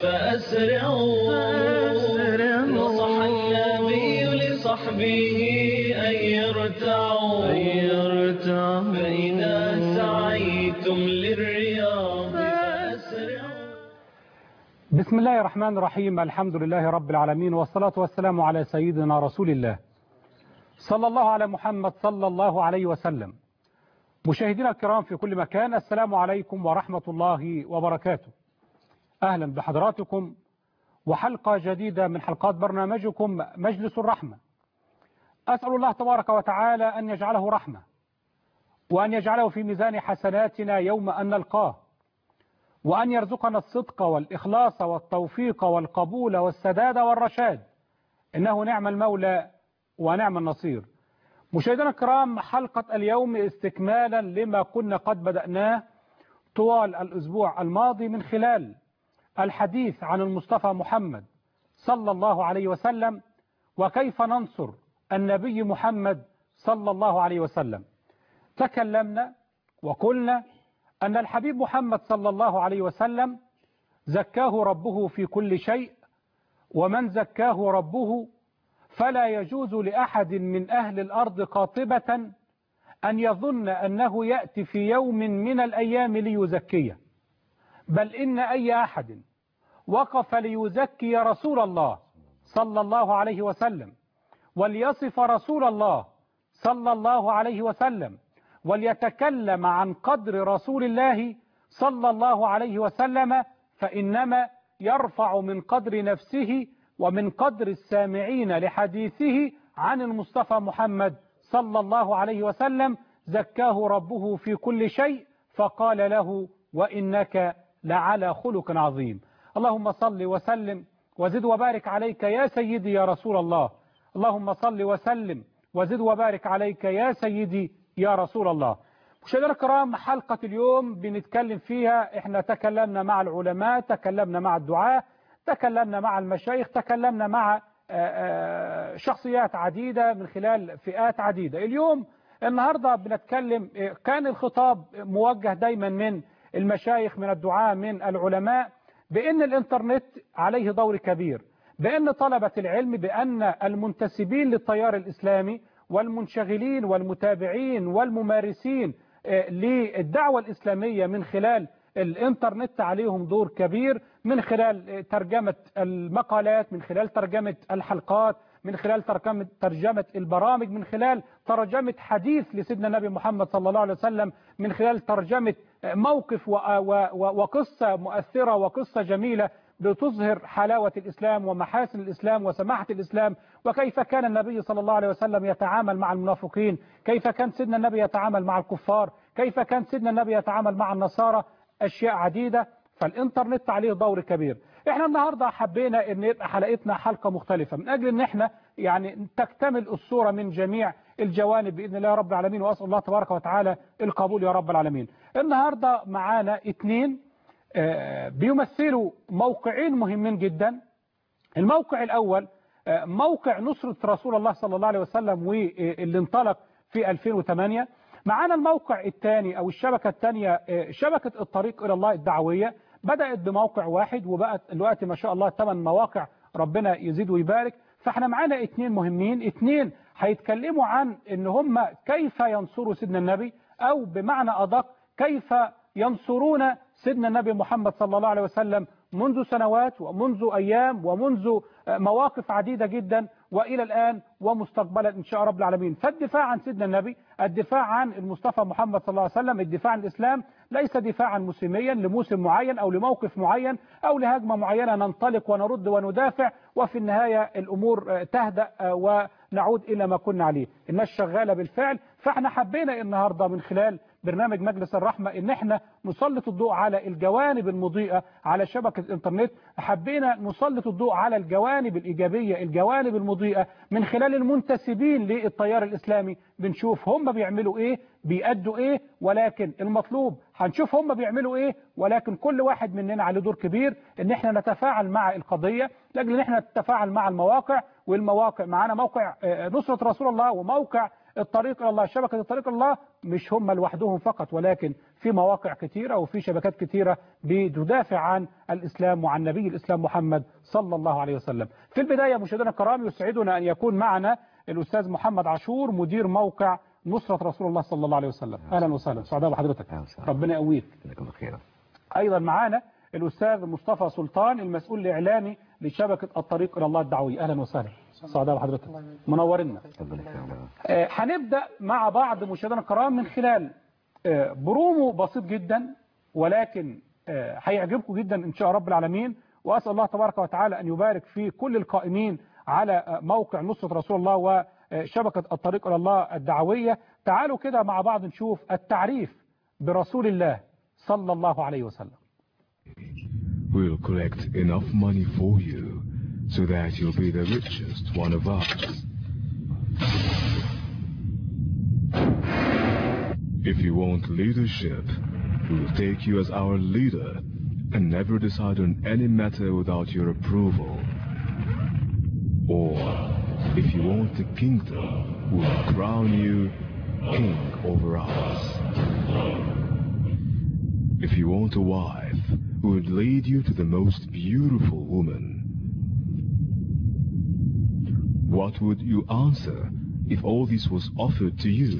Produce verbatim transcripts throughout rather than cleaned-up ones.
فأسرعوا نصح النبي لصحبه أن يرتعوا فإذا سعيتم للرياض فأسرعوا. بسم الله الرحمن الرحيم. الحمد لله رب العالمين، والصلاة والسلام على سيدنا رسول الله صلى الله على محمد صلى الله عليه وسلم. مشاهدينا الكرام في كل مكان، السلام عليكم ورحمة الله وبركاته. أهلا بحضراتكم وحلقة جديدة من حلقات برنامجكم مجلس الرحمة. أسأل الله تبارك وتعالى أن يجعله رحمة، وأن يجعله في ميزان حسناتنا يوم أن نلقاه، وأن يرزقنا الصدق والإخلاص والتوفيق والقبول والسداد والرشاد، إنه نعم المولى ونعم النصير. مشاهدينا الكرام، حلقة اليوم استكمالا لما كنا قد بدأناه طوال الأسبوع الماضي من خلال الحديث عن المصطفى محمد صلى الله عليه وسلم، وكيف ننصر النبي محمد صلى الله عليه وسلم. تكلمنا وقلنا أن الحبيب محمد صلى الله عليه وسلم زكاه ربه في كل شيء، ومن زكاه ربه فلا يجوز لأحد من أهل الأرض قاطبة أن يظن أنه يأتي في يوم من الأيام ليزكيه، بل إن أي أحد وقف ليزكي رسول الله صلى الله عليه وسلم، وليصف رسول الله صلى الله عليه وسلم، وليتكلم عن قدر رسول الله صلى الله عليه وسلم، فإنما يرفع من قدر نفسه ومن قدر السامعين لحديثه عن المصطفى محمد صلى الله عليه وسلم. زكاه ربه في كل شيء فقال له: وإنك لعلى خلق عظيم. اللهم صل وسلم وزد وبارك عليك يا سيدي يا رسول الله. اللهم صل وسلم وزد وبارك عليك يا سيدي يا رسول الله. مشاهدينا الكرام، حلقة اليوم بنتكلم فيها، احنا تكلمنا مع العلماء، تكلمنا مع الدعاة، تكلمنا مع المشايخ، تكلمنا مع شخصيات عديدة من خلال فئات عديدة. اليوم النهاردة بنتكلم، كان الخطاب موجه دايما من المشايخ، من الدعاة، من العلماء، بأن الإنترنت عليه دور كبير، بأن طلبة العلم، بأن المنتسبين للتيار الإسلامي والمنشغلين والمتابعين والممارسين للدعوة الإسلامية من خلال الإنترنت عليهم دور كبير، من خلال ترجمة المقالات، من خلال ترجمة الحلقات، من خلال ترجمة ترجمة البرامج، من خلال ترجمة حديث لسيدنا النبي محمد صلى الله عليه وسلم، من خلال ترجمة موقف وقصة مؤثرة وقصة جميلة بتظهر حلاوة الإسلام ومحاسن الإسلام وسماحة الإسلام، وكيف كان النبي صلى الله عليه وسلم يتعامل مع المنافقين، كيف كان سيدنا النبي يتعامل مع الكفار، كيف كان سيدنا النبي يتعامل مع النصارى، أشياء عديدة. فالإنترنت عليه دور كبير. احنا النهاردة حبينا ان يبقى حلقتنا حلقة مختلفة من اجل ان احنا يعني تكتمل الصورة من جميع الجوانب بإذن الله رب العالمين، وأسأل الله تبارك وتعالى القبول يا رب العالمين. النهاردة معانا اثنين بيمثلوا موقعين مهمين جدا. الموقع الأول موقع نصرة رسول الله صلى الله عليه وسلم، واللي انطلق في ألفين وثمانية. معانا الموقع الثاني أو الشبكة الثانية، شبكة الطريق إلى الله الدعوية، بدأت بموقع واحد وبقت دلوقتي ما شاء الله ثمان مواقع، ربنا يزيد ويبارك. فاحنا معانا اثنين مهمين، اثنين هيتكلموا عن ان هم كيف ينصروا سيدنا النبي، او بمعنى ادق كيف ينصرون سيدنا النبي محمد صلى الله عليه وسلم منذ سنوات ومنذ ايام ومنذ مواقف عديدة جدا والى الان ومستقبلا ان شاء رب العالمين. فالدفاع عن سيدنا النبي، الدفاع عن المصطفى محمد صلى الله عليه وسلم، الدفاع عن الاسلام ليس دفاعا موسميا لموسم معين او لموقف معين او لهجمة معينة ننطلق ونرد وندافع وفي النهاية الامور تهدأ ونعود الى ما كنا عليه. الناس شغالة بالفعل. فاحنا حبينا النهاردة من خلال برنامج مجلس الرحمة ان احنا نسلط الضوء على الجوانب المضيئة على شبكة الانترنت، حبينا نسلط الضوء على الجوانب الإيجابية، الجوانب المضيئة من خلال المنتسبين للتيار الإسلامي، بنشوف هم بيعملوا ايه، بيأدوا ايه، ولكن المطلوب هنشوف هم بيعملوا ايه، ولكن كل واحد مننا عليه دور كبير ان احنا نتفاعل مع القضية، لاجل ان احنا نتفاعل مع المواقع. والمواقع معانا موقع نصرة رسول الله وموقع الطريق إلى الله، شبكة الطريق إلى الله مش هم لوحدهم فقط، ولكن في مواقع كثيرة وفي شبكات كثيرة بتدافع عن الإسلام وعن نبي الإسلام محمد صلى الله عليه وسلم. في البداية مشاهدينا الكرام يسعدنا أن يكون معنا الأستاذ محمد عاشور مدير موقع نصرة رسول الله صلى الله عليه وسلم. أهلا وسهلا، سعداء بحضرتك، ربنا يقويك. أيضا معنا الأستاذ مصطفى سلطان المسؤول الإعلامي لشبكة الطريق إلى الله الدعوية. أهلا وسهلا، سعداء بحضرتك، منورنا. آه هنبدأ مع بعض مشاهدينا الكرام من خلال آه برومو بسيط جدا، ولكن آه هيعجبكم جدا إن شاء رب العالمين، وأسأل الله تبارك وتعالى أن يبارك في كل القائمين على آه موقع نصرة رسول الله وشبكة الطريق إلى الله الدعوية. تعالوا كده مع بعض نشوف التعريف برسول الله صلى الله عليه وسلم. We'll collect enough money for you so that you'll be the richest one of us. If you want leadership, we'll take you as our leader and never decide on any matter without your approval. Or, if you want the kingdom, we'll crown you king over us. If you want a wife, we would lead you to the most beautiful woman. What would you answer if all this was offered to you?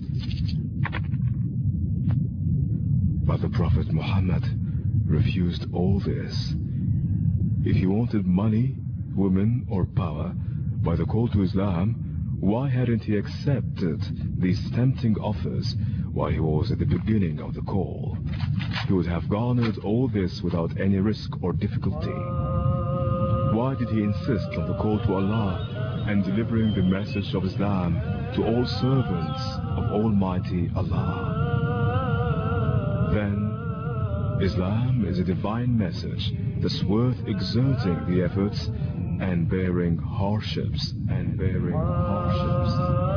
But the Prophet Muhammad refused all this. If he wanted money, women, or power by the call to Islam, why hadn't he accepted these tempting offers while he was at the beginning of the call? He would have garnered all this without any risk or difficulty. Why did he insist on the call to Allah and delivering the message of Islam to all servants of Almighty Allah? Then, Islam is a divine message that's worth exerting the efforts and bearing hardships and bearing hardships.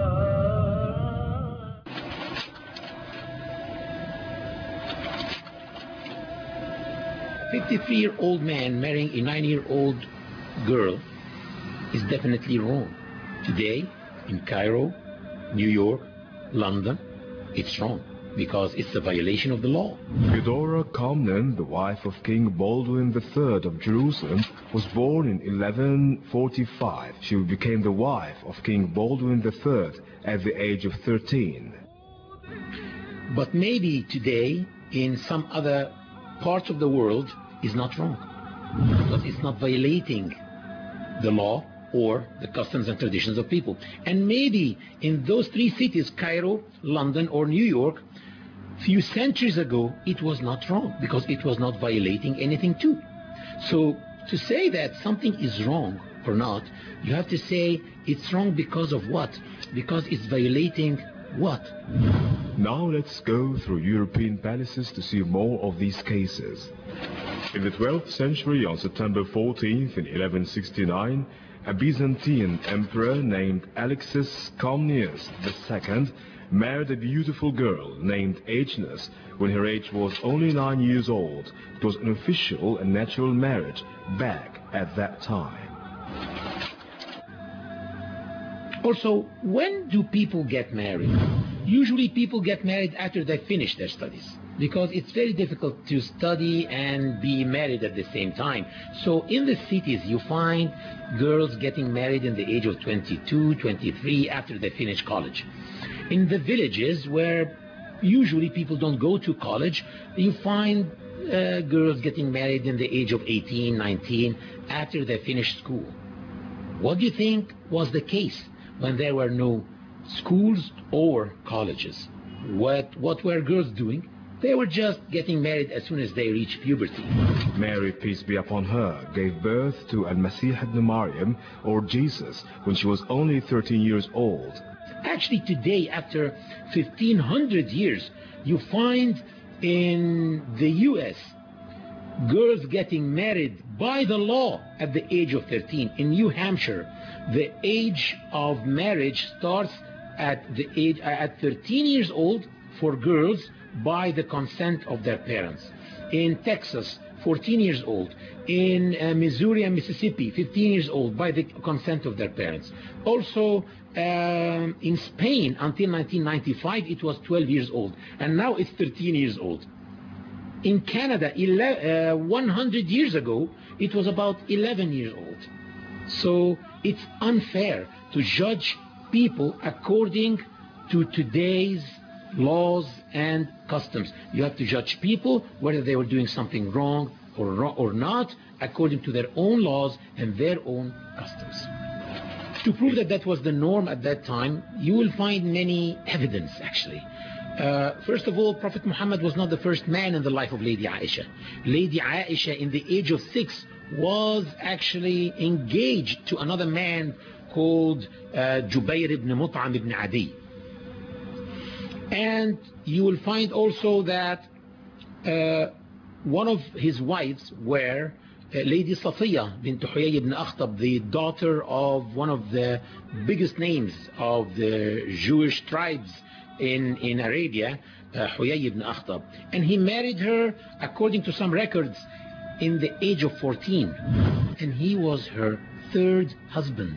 fifty-three-year-old man marrying a nine-year-old girl is definitely wrong. Today, in Cairo, New York, London, it's wrong because it's a violation of the law. Eudora Comnene, the wife of King Baldwin the third of Jerusalem, was born in eleven forty-five. She became the wife of King Baldwin the third at the age of thirteen. But maybe today, in some other parts of the world, is not wrong because it's not violating the law or the customs and traditions of people. And maybe in those three cities, Cairo, London, or New York, few centuries ago, it was not wrong because it was not violating anything too. So to say that something is wrong or not, you have to say it's wrong because of what? Because it's violating what? Now let's go through European palaces to see more of these cases. In the twelfth century, on September fourteenth in eleven sixty-nine, a Byzantine emperor named Alexis Comnenus the second married a beautiful girl named Agnes when her age was only nine years old. It was an official and natural marriage back at that time. Also, when do people get married? Usually people get married after they finish their studies because it's very difficult to study and be married at the same time. So in the cities you find girls getting married in the age of twenty-two, twenty-three after they finish college. In the villages where usually people don't go to college, you find uh, girls getting married in the age of eighteen, nineteen after they finish school. What do you think was the case when there were no schools or colleges? What, what were girls doing? They were just getting married as soon as they reached puberty. Mary, peace be upon her, gave birth to Al-Masih ibn Maryam, or Jesus, when she was only thirteen years old. Actually today, after fifteen hundred years, you find in the U S girls getting married by the law at the age of thirteen. In New Hampshire, the age of marriage starts at the age at thirteen years old for girls by the consent of their parents. In Texas, fourteen years old. In uh, Missouri and Mississippi, fifteen years old by the consent of their parents. Also um, in Spain until nineteen ninety-five it was twelve years old, and now it's thirteen years old. In Canada, uh, one hundred years ago, it was about eleven years old. So it's unfair to judge people according to today's laws and customs. You have to judge people whether they were doing something wrong or, wrong or not according to their own laws and their own customs. To prove that that was the norm at that time, you will find many evidence actually. Uh, first of all, Prophet Muhammad was not the first man in the life of Lady Aisha. Lady Aisha, in the age of six, was actually engaged to another man called uh, Jubayr ibn Mut'am ibn Adi. And you will find also that uh, one of his wives were uh, Lady Safiya bint Huyay ibn Akhtab, the daughter of one of the biggest names of the Jewish tribes in, in Arabia, uh, Huyay ibn Akhtab. And he married her, according to some records, in the age of fourteen. And he was her third husband.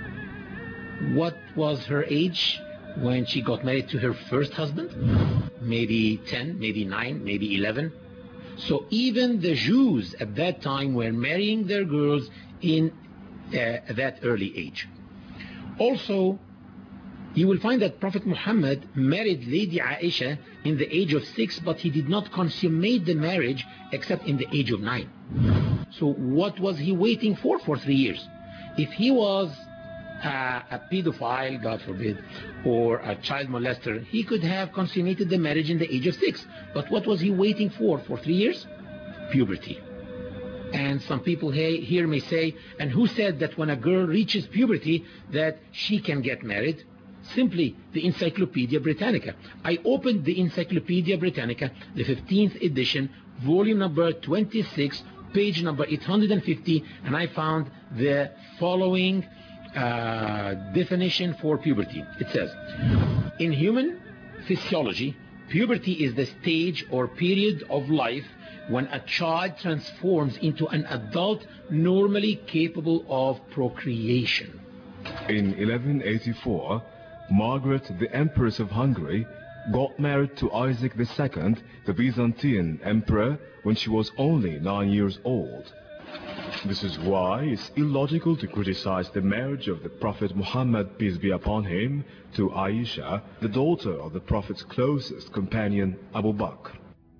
What was her age when she got married to her first husband? Maybe ten, maybe nine, maybe eleven. So even the Jews at that time were marrying their girls in uh, that early age. Also, you will find that Prophet Muhammad married Lady Aisha in the age of six, but he did not consummate the marriage except in the age of nine. So what was he waiting for for three years? If he was uh, a pedophile, God forbid, or a child molester, he could have consummated the marriage in the age of six. But what was he waiting for for three years? Puberty. And some people here may say, and who said that when a girl reaches puberty that she can get married? Simply the Encyclopedia Britannica. I opened the Encyclopedia Britannica, the fifteenth edition, volume number twenty-six, page number eight hundred fifty, and I found the following uh, definition for puberty. It says, in human physiology, puberty is the stage or period of life when a child transforms into an adult normally capable of procreation. In eleven eighty-four, Margaret, the Empress of Hungary, got married to Isaac the Second, the Byzantine emperor, when she was only nine years old. This is why it's illogical to criticize the marriage of the Prophet Muhammad, peace be upon him, to Aisha, the daughter of the Prophet's closest companion, Abu Bakr.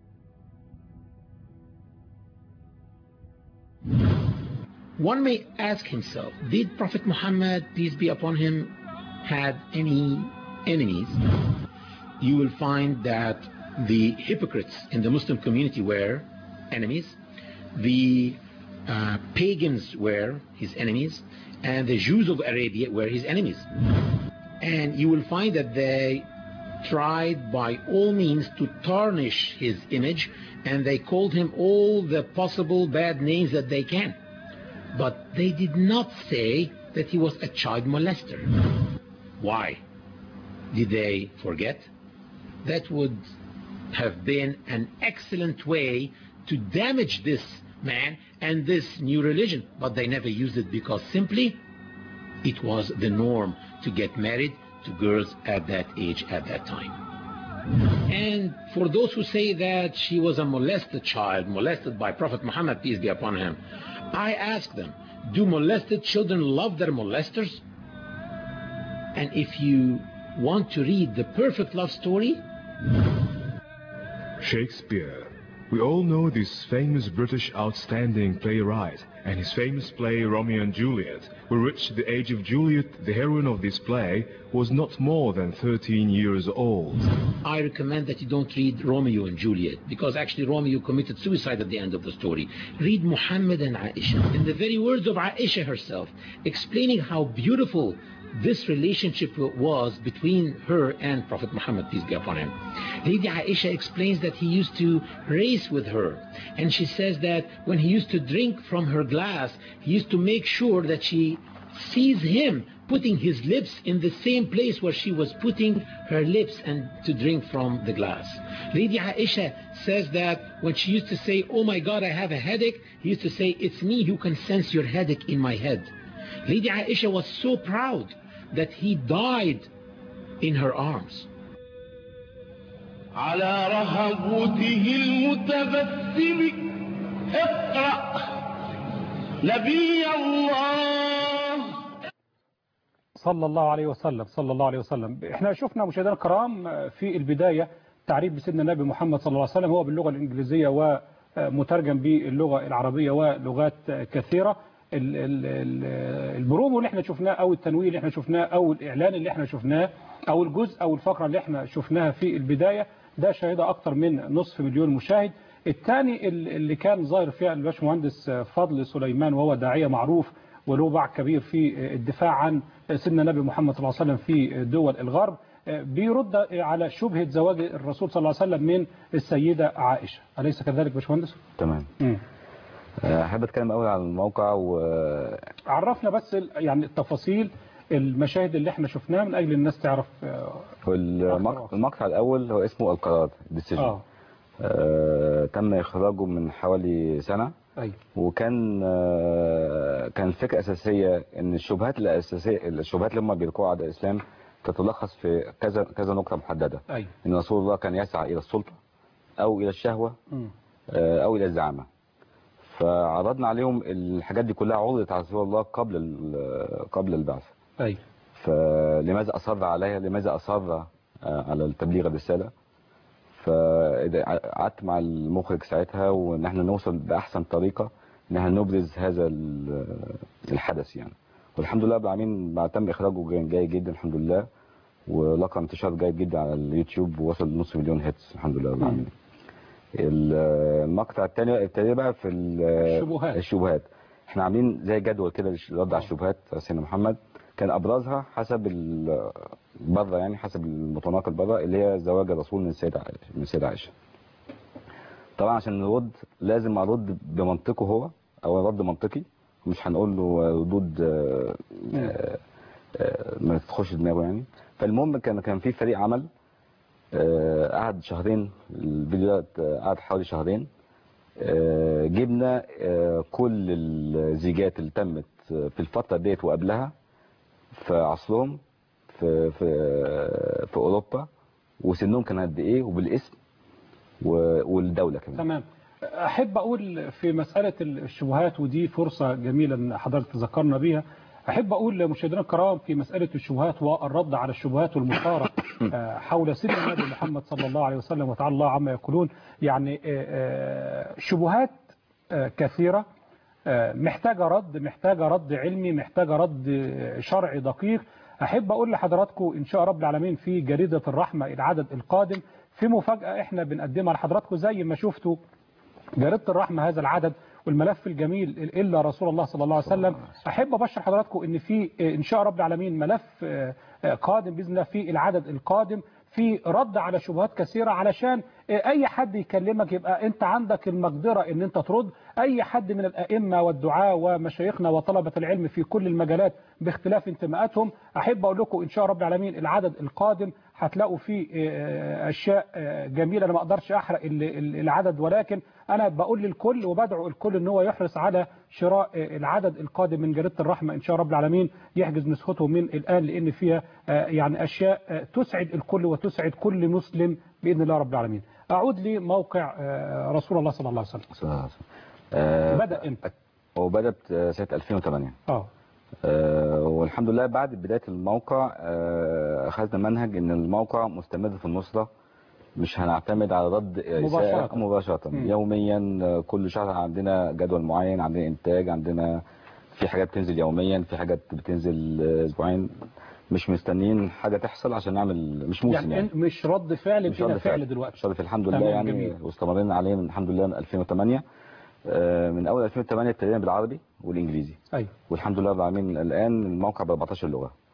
One may ask himself, did Prophet Muhammad, peace be upon him, had any enemies? You will find that the hypocrites in the Muslim community were enemies, the uh, pagans were his enemies, and the Jews of Arabia were his enemies. And you will find that they tried by all means to tarnish his image, and they called him all the possible bad names that they can. But they did not say that he was a child molester. Why? Did they forget? That would have been an excellent way to damage this man and this new religion, but they never used it because simply it was the norm to get married to girls at that age at that time. And for those who say that she was a molested child, molested by Prophet Muhammad, peace be upon him, I ask them, do molested children love their molesters? And if you want to read the perfect love story, Shakespeare. We all know this famous British outstanding playwright and his famous play Romeo and Juliet, with which the age of Juliet, the heroine of this play, was not more than thirteen years old. I recommend that you don't read Romeo and Juliet, because actually Romeo committed suicide at the end of the story. Read Muhammad and Aisha, in the very words of Aisha herself, explaining how beautiful this relationship was between her and Prophet Muhammad, peace be upon him. Lady Aisha explains that he used to race with her, and she says that when he used to drink from her glass, he used to make sure that she sees him putting his lips in the same place where she was putting her lips and to drink from the glass. Lady Aisha says that when she used to say, oh my God, I have a headache, he used to say, it's me who can sense your headache in my head. Lady Aisha was so proud that he died in her arms. على رهبته المتبسم اقرأ نبي الله صلى الله عليه وسلم صلى الله عليه وسلم. احنا شفنا مشاهدينا الكرام في البداية تعريف بسيدنا النبي محمد صلى الله عليه وسلم هو باللغة الإنجليزية ومترجم باللغة العربية ولغات كثيرة. البرومو اللي احنا شفناه او التنويه اللي احنا شفناه او الاعلان اللي احنا شفناه او الجزء او الفقرة اللي احنا شفناها في البداية ده شاهدها اكتر من نصف مليون مشاهد. الثاني اللي كان ظاهر فيها الباشمهندس فضل سليمان وهو داعية معروف وله باع كبير في الدفاع عن سيدنا النبي محمد صلى الله عليه وسلم في دول الغرب بيرد على شبهة زواج الرسول صلى الله عليه وسلم من السيدة عائشة. أليس كذلك باشمهندس؟ تمام. أحب أتكلم أول عن الموقع و عرفنا بس يعني التفاصيل المشاهد اللي احنا شفناها من أجل الناس تعرف. المقطع الأول هو اسمه القرار ديسيجن. آه. آه تم إخراجه من حوالي سنة. أي. وكان آه كان الفكرة الأساسية إن الشبهات الأساسية الشبهات اللي هم بيلقوها على الإسلام تتلخص في كذا كذا نقطة محددة. أي. إن رسول الله كان يسعى إلى السلطة أو إلى الشهوة آه أو إلى الزعامة. فعرضنا عليهم الحاجات دي كلها عرضت على رسول الله قبل قبل البعث. أي. فلماذا أصر عليها؟ لماذا أصر على التبليغ الرسالة؟ فقعدت مع المخرج ساعتها وان احنا نوصل باحسن طريقه ان احنا نبرز هذا الحدث يعني. والحمد لله رب العالمين بعد تم اخراجه جيد جدا الحمد لله ولقى انتشار جيد جدا على اليوتيوب ووصل نص مليون هيتس الحمد لله رب العالمين. المقطع الثاني ابتدى بقى في الشبهات. الشبهات احنا عاملين زي جدول كده للرد على الشبهات سيدنا محمد. كان ابرزها حسب بره يعني حسب المتناقل بره اللي هي زواج الرسول من السيدة من السيدة عائشة. طبعا عشان نرد لازم ارد بمنطقه هو او رد منطقي مش هنقول له ردود ما تخش دماغه يعني. فالمهم كان كان في فريق عمل قعد شهرين الفيديو ده قعد حوالي شهرين. جبنا كل الزيجات اللي تمت في الفترة ديت وقبلها في عصرهم في في في اوروبا وسنهم كان قد ايه وبالاسم والدوله كمان. تمام. احب اقول في مساله الشبهات ودي فرصه جميله ان حضرتك تذكرنا بيها. احب اقول لمشاهدينا الكرام في مساله الشبهات والرد على الشبهات والمثاره حول سيدنا النبي محمد صلى الله عليه وسلم وتعالى الله عما يقولون يعني شبهات كثيره محتاجه رد محتاجه رد علمي محتاجه رد شرعي دقيق. أحب أقول لحضراتكم إن شاء رب العالمين في جريدة الرحمة العدد القادم في مفاجأة إحنا بنقدمها لحضراتكم زي ما شفتوا جريدة الرحمة هذا العدد والملف الجميل إلا رسول الله صلى الله عليه وسلم. أحب أبشر حضراتكم إن في إن شاء رب العالمين ملف قادم بإذن الله في العدد القادم في رد على شبهات كثيرة علشان أي حد يكلمك يبقى أنت عندك المقدرة إن أنت ترد. أي حد من الأئمة والدعاة ومشايخنا وطلبة العلم في كل المجالات باختلاف انتماءاتهم. أحب أقول لكم إن شاء رب العالمين العدد القادم هتلاقوا فيه أشياء جميلة. أنا ما أقدرش أحرق العدد ولكن أنا بقول للكل وبدعو الكل إن هو يحرص على شراء العدد القادم من جريدة الرحمة إن شاء رب العالمين يحجز نسخته من الآن لأن فيها يعني أشياء تسعد الكل وتسعد كل مسلم بإذن الله رب العالمين. أعود لموقع رسول الله صلى الله عليه وسلم. أه بدأ امتى؟ هو بدأ سنة ألفين وثمانية. اه أه والحمد لله بعد بداية الموقع أه أخذنا منهج إن الموقع مستمر في النصرة مش هنعتمد على رد مباشرة, مباشرة. يوميا كل شهر عندنا جدول معين عندنا إنتاج عندنا في حاجات بتنزل يوميا في حاجات بتنزل أسبوعين مش مستنيين حاجة تحصل عشان نعمل مش موسم يعني, يعني مش رد فعل مش رد فعل دلوقتي مش رد فعل الحمد لله يعني واستمرنا عليه من الحمد لله من ألفين وثمانية. من اول ألفين وثمانية ابتدينا بالعربي والانجليزي. ايوه والحمد لله رب العالمين الان الموقع ب أربعتاشر لغه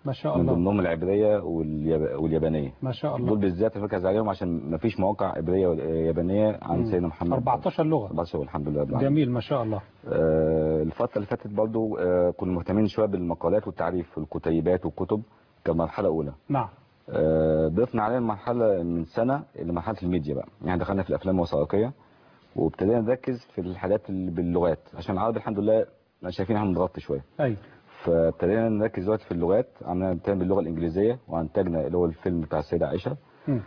ما شاء الله. من ضمنهم العبريه والياب... واليابانيه. ما شاء الله. دول بالذات ركز عليهم عشان ما فيش مواقع عبريه ويابانيه عن سيدنا محمد. أربعتاشر لغه. أربعتاشر الحمد لله. جميل ما شاء الله. آه الفتره اللي فاتت برضو آه كنا مهتمين شويه بالمقالات والتعريف والكتيبات والكتب كمرحله اولى. نعم. آه ضفنا عليها مرحله من سنه لمرحله الميديا بقى، يعني دخلنا في الافلام الوثائقيه وابتدينا نركز في الحاجات اللي باللغات عشان العربي الحمد لله شايفين احنا متغطي شويه. ايوه. فابتدينا نركز دلوقتي في اللغات، عملنا بنتكلم باللغه الانجليزيه وانتجنا اللي هو الفيلم بتاع السيده عائشه.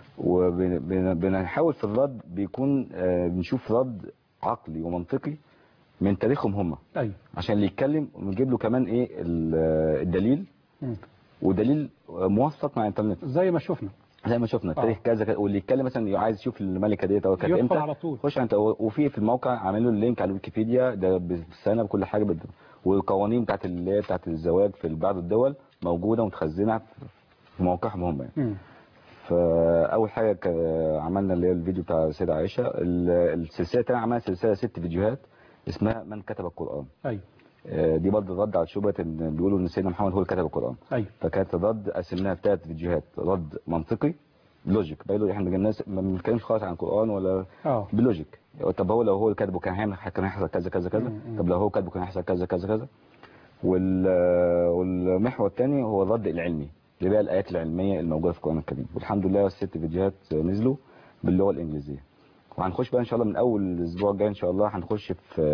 وبنحاول في الرد بيكون آه بنشوف رد عقلي ومنطقي من تاريخهم هم. ايوه. عشان اللي يتكلم ونجيب له كمان ايه الدليل. م. ودليل موثق مع الانترنت زي ما شفنا. زي ما شفنا التاريخ كذا كذا، واللي يتكلم مثلا عايز يشوف الملكه ديت او كانت امتى على طول. خش انت، وفي في الموقع عامل له اللينك على الويكيبيديا ده بالسنه بكل حاجه بد... والقوانين بتاعت اللي هي بتاعت الزواج في بعض الدول موجوده ومتخزنه في موقعهم هم يعني. فاول حاجه ك... عملنا اللي هي الفيديو بتاع السيده عائشه. السلسله الثانيه عملنا سلسله ست فيديوهات اسمها من كتب القران. ايوه. دي برضه رد على شبهه ان بيقولوا ان سيدنا محمد هو اللي كتب القران. ايوه. فكانت الرد قسمناها في ثلاث فيديوهات، رد منطقي لوجيك بايلو، احنا الناس ما بنتكلمش خالص عن القران ولا اه بلوجيك. طب هو لو هو اللي كاتبه كان هيعمل كان هيحصل كذا كذا كذا، طب لو هو كاتبه كان هيحصل كذا كذا كذا. وال والمحور الثاني هو الرد العلمي اللي بقى الايات العلميه الموجوده في القران الكريم، والحمد لله الست فيديوهات نزلوا باللغه الانجليزيه. وهنخش بقى ان شاء الله من اول الاسبوع الجاي ان شاء الله هنخش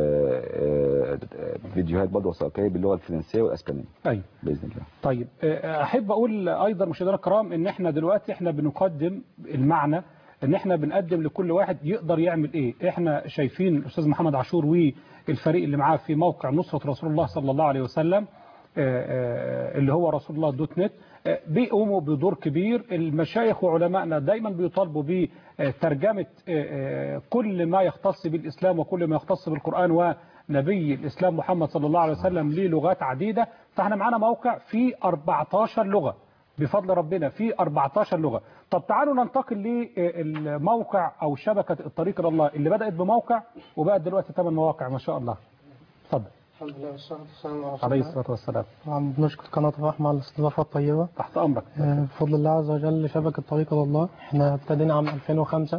في فيديوهات برضه وثائقيه باللغه الفرنسيه والاسبانيه. ايوه باذن الله. طيب احب اقول ايضا مشاهدينا الكرام ان احنا دلوقتي احنا بنقدم المعنى ان احنا بنقدم لكل واحد يقدر يعمل ايه. احنا شايفين الاستاذ محمد عاشور والفريق اللي معاه في موقع نصرة رسول الله صلى الله عليه وسلم اللي هو رسول الله دوت نت بيقوموا بدور كبير. المشايخ وعلمائنا دايما بيطالبوا بترجمة كل ما يختص بالإسلام وكل ما يختص بالقرآن ونبي الإسلام محمد صلى الله عليه وسلم للغات عديدة. فاحنا معانا موقع فيه أربعتاشر لغة بفضل ربنا، فيه أربعتاشر لغة. طب تعالوا ننتقل للموقع أو شبكة الطريق إلى الله اللي بدأت بموقع وبقت دلوقتي ثمان مواقع ما شاء الله. اتفضل. الحمد لله والصلاة والسلام على عليه الصلاة والسلام. طبعا بنشكر قناة الرحمة على الاستضافة الطيبة. تحت أمرك. بفضل الله عز وجل شبكة طريق إلى الله احنا ابتدينا عام ألفين وخمسة.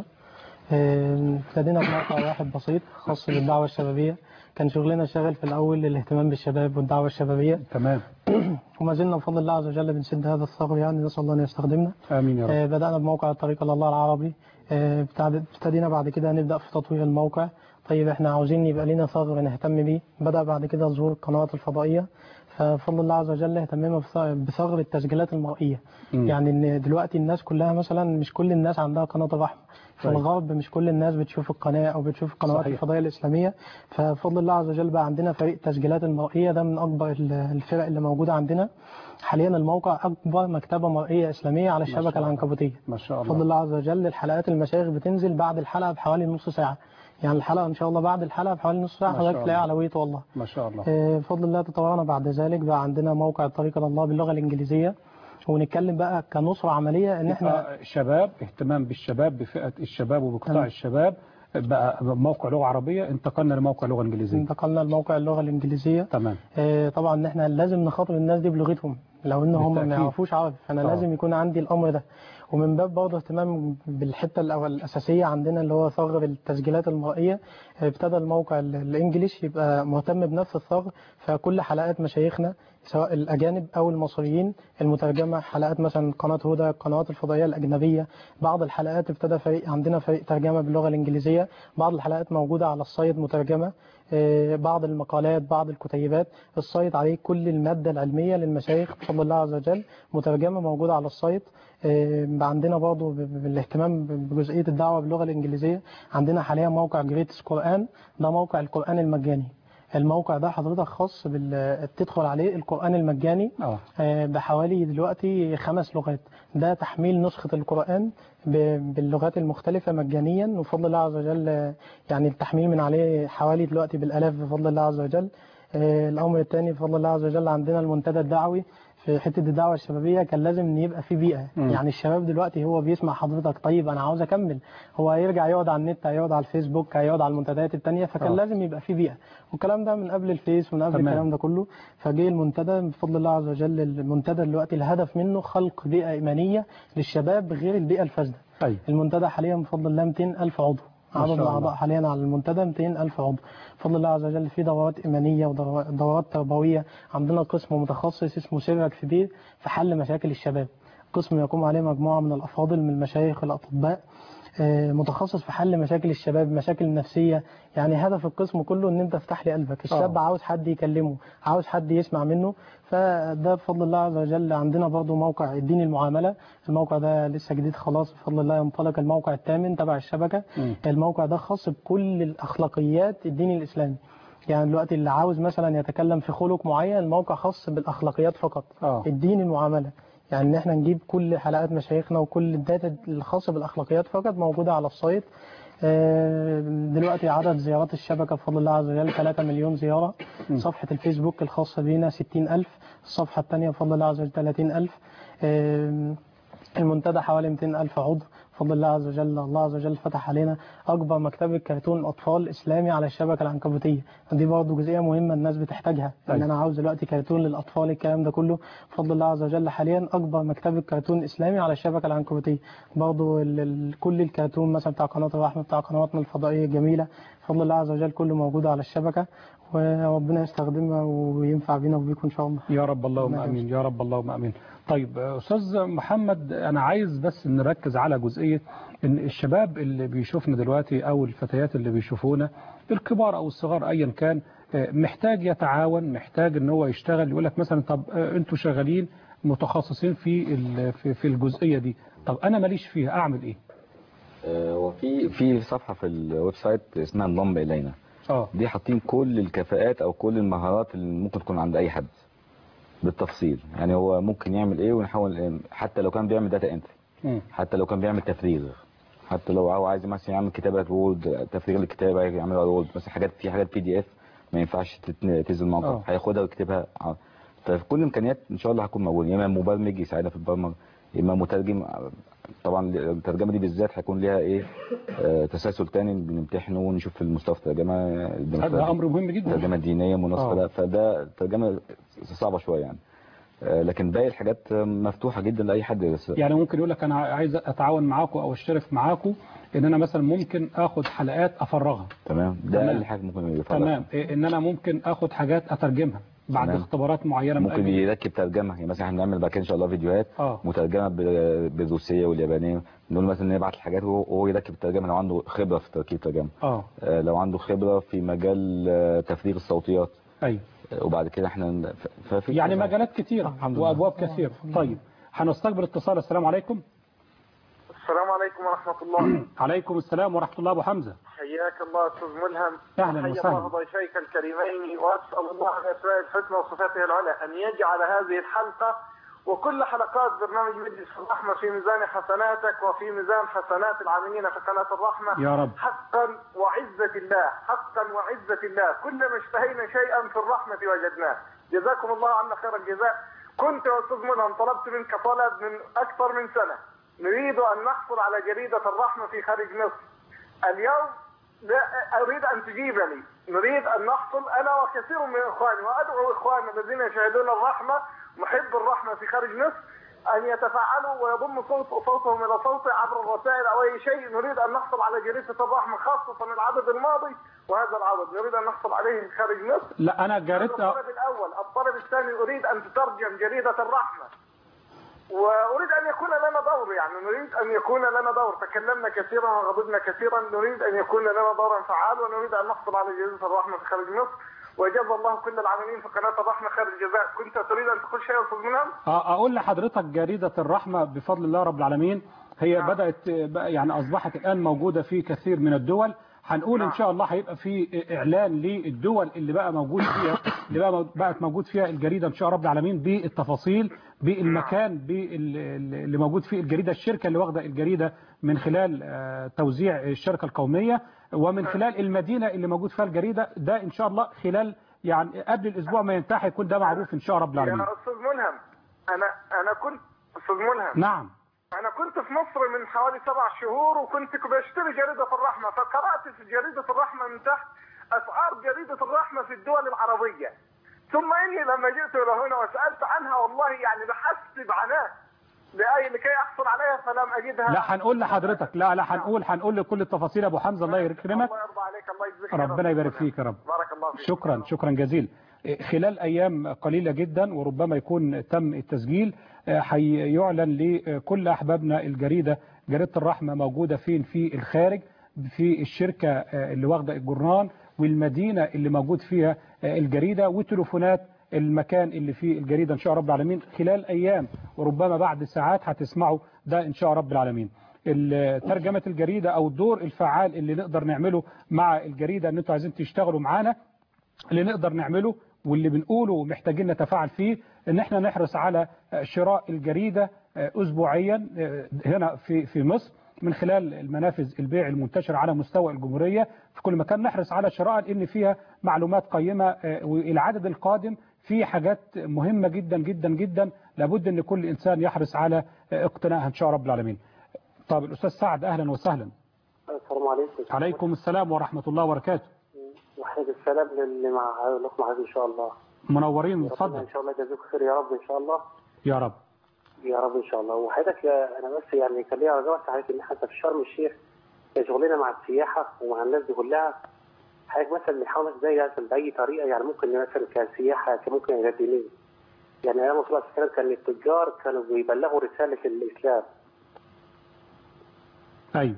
ابتدينا بموقع واحد بسيط خاص بالدعوة الشبابية. كان شغلنا شاغل في الأول الاهتمام بالشباب والدعوة الشبابية. تمام. وما زلنا بفضل الله عز وجل بنسد هذا الثغر، يعني نسأل الله أن يستخدمنا. آمين يا رب. بدأنا بموقع الطريق إلى الله العربي. ابتدينا بعد كده نبدأ في تطوير الموقع. طيب احنا عاوزين يبقى لنا ثغر نهتم بيه. بدأ بعد كده ظهور القنوات الفضائية. فبفضل الله عز وجل اهتمينا بثغر التسجيلات المرئية. م. يعني ان دلوقتي الناس كلها مثلا مش كل الناس عندها قناة الرحمة. في الغرب مش كل الناس بتشوف القناة او بتشوف القنوات الفضائية الإسلامية. فبفضل الله عز وجل بقى عندنا فريق تسجيلات المرئية، ده من أكبر الفرق اللي موجودة عندنا. حاليا الموقع أكبر مكتبة مرئية إسلامية على الشبكة العنكبوتية. ما شاء الله. بفضل الله عز وجل الحلقات المشايخ بتنزل بعد الحلقة بحوالي نص ساعة. يعني الحلقة إن شاء الله بعد الحلقة بحوالي نص ساعة حضرتك تلاقيها على ويت والله. ما شاء الله. بفضل الله تطورنا بعد ذلك بقى عندنا موقع الطريق إلى الله باللغة الإنجليزية. ونتكلم بقى كنصرة عملية ان احنا شباب، اهتمام بالشباب بفئة الشباب وبقطاع أه. الشباب. بقى موقع لغة عربية، انتقلنا لموقع لغة انجليزية. انتقلنا لموقع اللغة الانجليزية. تمام. اه طبعا احنا لازم نخاطب الناس دي بلغتهم لو ان هم ما يعرفوش عربي، فانا طبعا. لازم يكون عندي الامر ده. ومن باب برضه اهتمام بالحته الاول الاساسيه عندنا اللي هو ثغر التسجيلات المرئيه. ابتدى الموقع الانجليش يبقى مهتم بنفس الثغر، فكل حلقات مشايخنا سواء الاجانب او المصريين المترجمه، حلقات مثلا قناه هدى، القنوات الفضائيه الاجنبيه، بعض الحلقات ابتدى فريق عندنا فريق ترجمه باللغه الانجليزيه، بعض الحلقات موجوده على السايت مترجمه، بعض المقالات، بعض الكتيبات، السايت عليه كل الماده العلميه للمشايخ بفضل الله عز وجل مترجمه موجوده على السايت. عندنا برضه بالاهتمام بجزئيه الدعوه باللغه الانجليزيه عندنا حاليا موقع جريتس قرآن، ده موقع القرآن المجاني. الموقع ده حضرتك خاص بال تدخل عليه القرآن المجاني آه. بحوالي دلوقتي خمس لغات، ده تحميل نسخة القرآن باللغات المختلفة مجانيا وبفضل الله عز وجل، يعني التحميل من عليه حوالي دلوقتي بالآلاف بفضل الله عز وجل. الأمر الثاني بفضل الله عز وجل عندنا المنتدى الدعوي في حتة الدعوة الشبابية، كان لازم ان يبقى في بيئة. م. يعني الشباب دلوقتي هو بيسمع حضرتك، طيب انا عاوز اكمل، هو هيرجع يقعد على النت، هيقعد على الفيسبوك، هيقعد على المنتديات التانية، فكان أوه. لازم يبقى في بيئة. والكلام ده من قبل الفيس ومن قبل الكلام ده كله. فجه المنتدى بفضل الله عز وجل. المنتدى دلوقتي الهدف منه خلق بيئة إيمانية للشباب غير البيئة الفاسدة. أي. المنتدى حاليا بفضل الله مئتين ألف عضو، عدد الأعضاء حاليا على المنتدى مئتين ألف عضو بفضل الله عز وجل. في دورات إيمانية ودورات تربوية. عندنا قسم متخصص اسمه سرك في بيت في حل مشاكل الشباب، قسم يقوم عليه مجموعة من الأفاضل من المشايخ الأطباء متخصص في حل مشاكل الشباب، مشاكل نفسية. يعني هدف القسم كله ان انت تفتح لي قلبك. الشاب أوه. عاوز حد يكلمه، عاوز حد يسمع منه. فده بفضل الله عز وجل. عندنا برضو موقع الدين المعاملة، الموقع ده لسه جديد خلاص بفضل الله، ينطلق الموقع الثامن تبع الشبكة. م. الموقع ده خاص بكل الأخلاقيات الدين الإسلامي. يعني دلوقتي اللي عاوز مثلا يتكلم في خلق معين، الموقع خاص بالأخلاقيات فقط. أوه. الدين المعاملة، يعني ان احنا نجيب كل حلقات مشايخنا وكل الداتا الخاصة بالأخلاقيات فقط موجودة على السايت. دلوقتي عدد زيارات الشبكة بفضل الله عز وجل ثلاثة مليون زيارة. صفحة الفيسبوك الخاصة بينا ستين ألف، الصفحة الثانية بفضل الله عز وجل ثلاثين ألف. المنتدى حوالي مئتين ألف عضو بفضل الله عز وجل. الله عز وجل فتح علينا أكبر مكتبة كرتون أطفال إسلامي على الشبكة العنكبوتية. دي برضه جزئية مهمة الناس بتحتاجها، لأن أنا عاوز دلوقتي كرتون للأطفال، الكلام ده كله بفضل الله عز وجل. حاليا أكبر مكتبة كرتون إسلامي على الشبكة العنكبوتية. برضه كل الكرتون مثلا بتاع قناة الرحمة، بتاع قنواتنا الفضائية الجميلة بفضل الله عز وجل كله موجود على الشبكة، وربنا يستخدمها وينفع بينا وبيكم إن شاء الله يا رب. اللهم آمين يا رب. اللهم آمين. طيب أستاذ محمد، أنا عايز بس نركز على جزئية إن الشباب اللي بيشوفنا دلوقتي أو الفتيات اللي بيشوفونا، الكبار أو الصغار أيا كان، محتاج يتعاون، محتاج إن هو يشتغل. يقول لك مثلا طب أنتوا شغالين متخصصين في في الجزئية دي، طب أنا ماليش فيها، أعمل إيه؟ وفي في صفحة في الويب سايت اسمها انضم إلينا. اه دي حاطين كل الكفاءات أو كل المهارات اللي ممكن تكون عند أي حد بالتفصيل. يعني هو ممكن يعمل ايه، ونحاول حتى لو كان بيعمل داتا انتري، حتى لو كان بيعمل تفريغ، حتى لو هو عايز مثلا يعمل كتابه وورد، تفريغ الكتابه يعملها على وورد، مثلا حاجات في حاجات بي دي اف ما ينفعش تنزل موقع، هياخدها ويكتبها. ففي كل الامكانيات ان شاء الله هتكون موجوده. يا اما مبرمج يساعدنا في البرمجه، يا اما مترجم. طبعا الترجمه دي بالذات هيكون ليها ايه آه تسلسل تاني، بنمتحنه ونشوف في المستوى الترجمه. هذا امر مهم جدا، ترجمه دينيه مناسبه، فده ترجمه صعبه شويه يعني. لكن باقي الحاجات مفتوحه جدا لاي حد. بس يعني ممكن يقول لك انا عايز اتعاون معاكم او اشترك معاكم، ان انا مثلا ممكن اخد حلقات افرغها. تمام، ده اقل حاجه ممكن يفرغها. تمام، ان انا ممكن اخد حاجات اترجمها بعد تمام. اختبارات معينه. ممكن يركب ترجمه، يعني مثلا احنا هنعمل بعد كده ان شاء الله فيديوهات آه. مترجمه بالروسيه واليابانيه، نقول مثلا نبعت الحاجات وهو يركب الترجمه لو عنده خبره في تركيب ترجمه. آه. آه لو عنده خبره في مجال تفريغ الصوتيات. ايوه. وبعد كده احنا ففي يعني مجالات كثيره وابواب كثيره. طيب هنستقبل اتصال. السلام عليكم. السلام عليكم ورحمه الله. عليكم السلام ورحمه الله. ابو حمزه حياك الله استاذ ملهم. اهلا وسهلا. الله ضيفيك الكريمين، واسال الله باسمائه الحسنى وصفاته العلى ان يجعل هذه الحلقه وكل حلقات برنامج مجلس الرحمه في ميزان حسناتك وفي ميزان حسنات العاملين في قناه الرحمه يا رب. حقا وعزه الله، حقا وعزه الله، كلما اشتهينا شيئا في الرحمه وجدناه. جزاكم الله عنا خير الجزاء. كنت يا استاذ ملهم طلبت منك طلب من اكثر من سنه، نريد ان نحصل على جريده الرحمه في خارج مصر. اليوم لا اريد ان تجيبني، نريد ان نحصل انا وكثير من اخواني، وادعو اخواننا الذين يشاهدون الرحمه محب الرحمه في خارج مصر ان يتفاعلوا ويضموا صوت صوتهم الى صوتي عبر الرسائل او اي شيء. نريد ان نحصل على جريده الرحمه، خاصه العدد الماضي وهذا العدد نريد ان نحصل عليه خارج مصر. لا انا جريت. الطلب الاول. الطلب الثاني اريد ان تترجم جريده الرحمه، وأريد أن يكون لنا دور، يعني نريد أن يكون لنا دور. تكلمنا كثيرا وغضبنا كثيرا، نريد أن يكون لنا دورا فعال، ونريد أن نحصل على جريدة الرحمة في خارج مصر. وجزا الله كل العاملين في قناة الرحمة خير الجزاء. كنت تريد أن تقول شيء يا أستاذ ملهم؟ أقول لحضرتك جريدة الرحمة بفضل الله رب العالمين هي نعم. بدأت يعني أصبحت الآن موجودة في كثير من الدول. هنقول نعم. ان شاء الله هيبقى في اعلان للدول اللي بقى موجود فيها اللي بقى بقت موجود فيها الجريده ان شاء الله رب العالمين بالتفاصيل بالمكان اللي موجود فيه الجريده، الشركه اللي واخده الجريده من خلال توزيع الشركه القوميه، ومن خلال المدينه اللي موجود فيها الجريده. ده ان شاء الله خلال يعني قبل الاسبوع ما ينتهي يكون ده معروف ان شاء رب العالمين. يا استاذ ملهم انا انا كنت استاذ ملهم نعم انا كنت في مصر من حوالي سبع شهور وكنت بشتري جريده الرحمه، فقرات في جريده الرحمه من تحت اسعار جريده الرحمه في الدول العربيه، ثم اني لما جئت الى هنا وسالت عنها والله يعني بحثت بعناء لأي لكي احصل عليها فلم اجدها. لا هنقول لحضرتك، لا لا هنقول هنقول لكل التفاصيل يا ابو حمزه. الله يكرمك. الله يرضى عليك، الله يجزيك خير. ربنا يبارك فيك يا رب. بارك الله فيك. شكرا شكرا جزيلا. خلال ايام قليله جدا وربما يكون تم التسجيل، هيعلن لكل احبابنا الجريده جريده الرحمه موجوده فين في الخارج، في الشركه اللي واخده الجرنان والمدينه اللي موجود فيها الجريده وتليفونات المكان اللي فيه الجريدة إن شاء رب العالمين. خلال أيام وربما بعد ساعات هتسمعوا ده إن شاء رب العالمين. ترجمة الجريدة أو الدور الفعال اللي نقدر نعمله مع الجريدة، إن أنتوا عايزين تشتغلوا معانا، اللي نقدر نعمله واللي بنقوله محتاجين نتفاعل فيه، إن إحنا نحرص على شراء الجريدة أسبوعيا هنا في في مصر من خلال المنافذ البيع المنتشرة على مستوى الجمهورية في كل مكان. نحرص على شراء لأن فيها معلومات قيمة، والعدد القادم في حاجات مهمة جدا جدا جدا لابد ان كل انسان يحرص على اقتنائها ان شاء رب العالمين. طب الاستاذ سعد اهلا وسهلا. السلام عليكم. عليكم السلام ورحمة الله وبركاته. وحيد السلام للي مع لكم عايز ان شاء الله. منورين، اتفضل. ان شاء الله يجازيك خير يا رب ان شاء الله. يا رب. يا رب ان شاء الله. وحيدك انا بس يعني كان لي رجاء حضرتك ان احنا في شرم الشيخ شغلنا مع السياحة ومع الناس دي كلها، حضرتك مثلا بنحاول ازاي مثلا باي طريقه، يعني ممكن مثلا كسياحه ممكن يقدمين، يعني ايام الرسول صلى الله عليه وسلم كان التجار كانوا بيبلغوا رساله الاسلام. ايوه.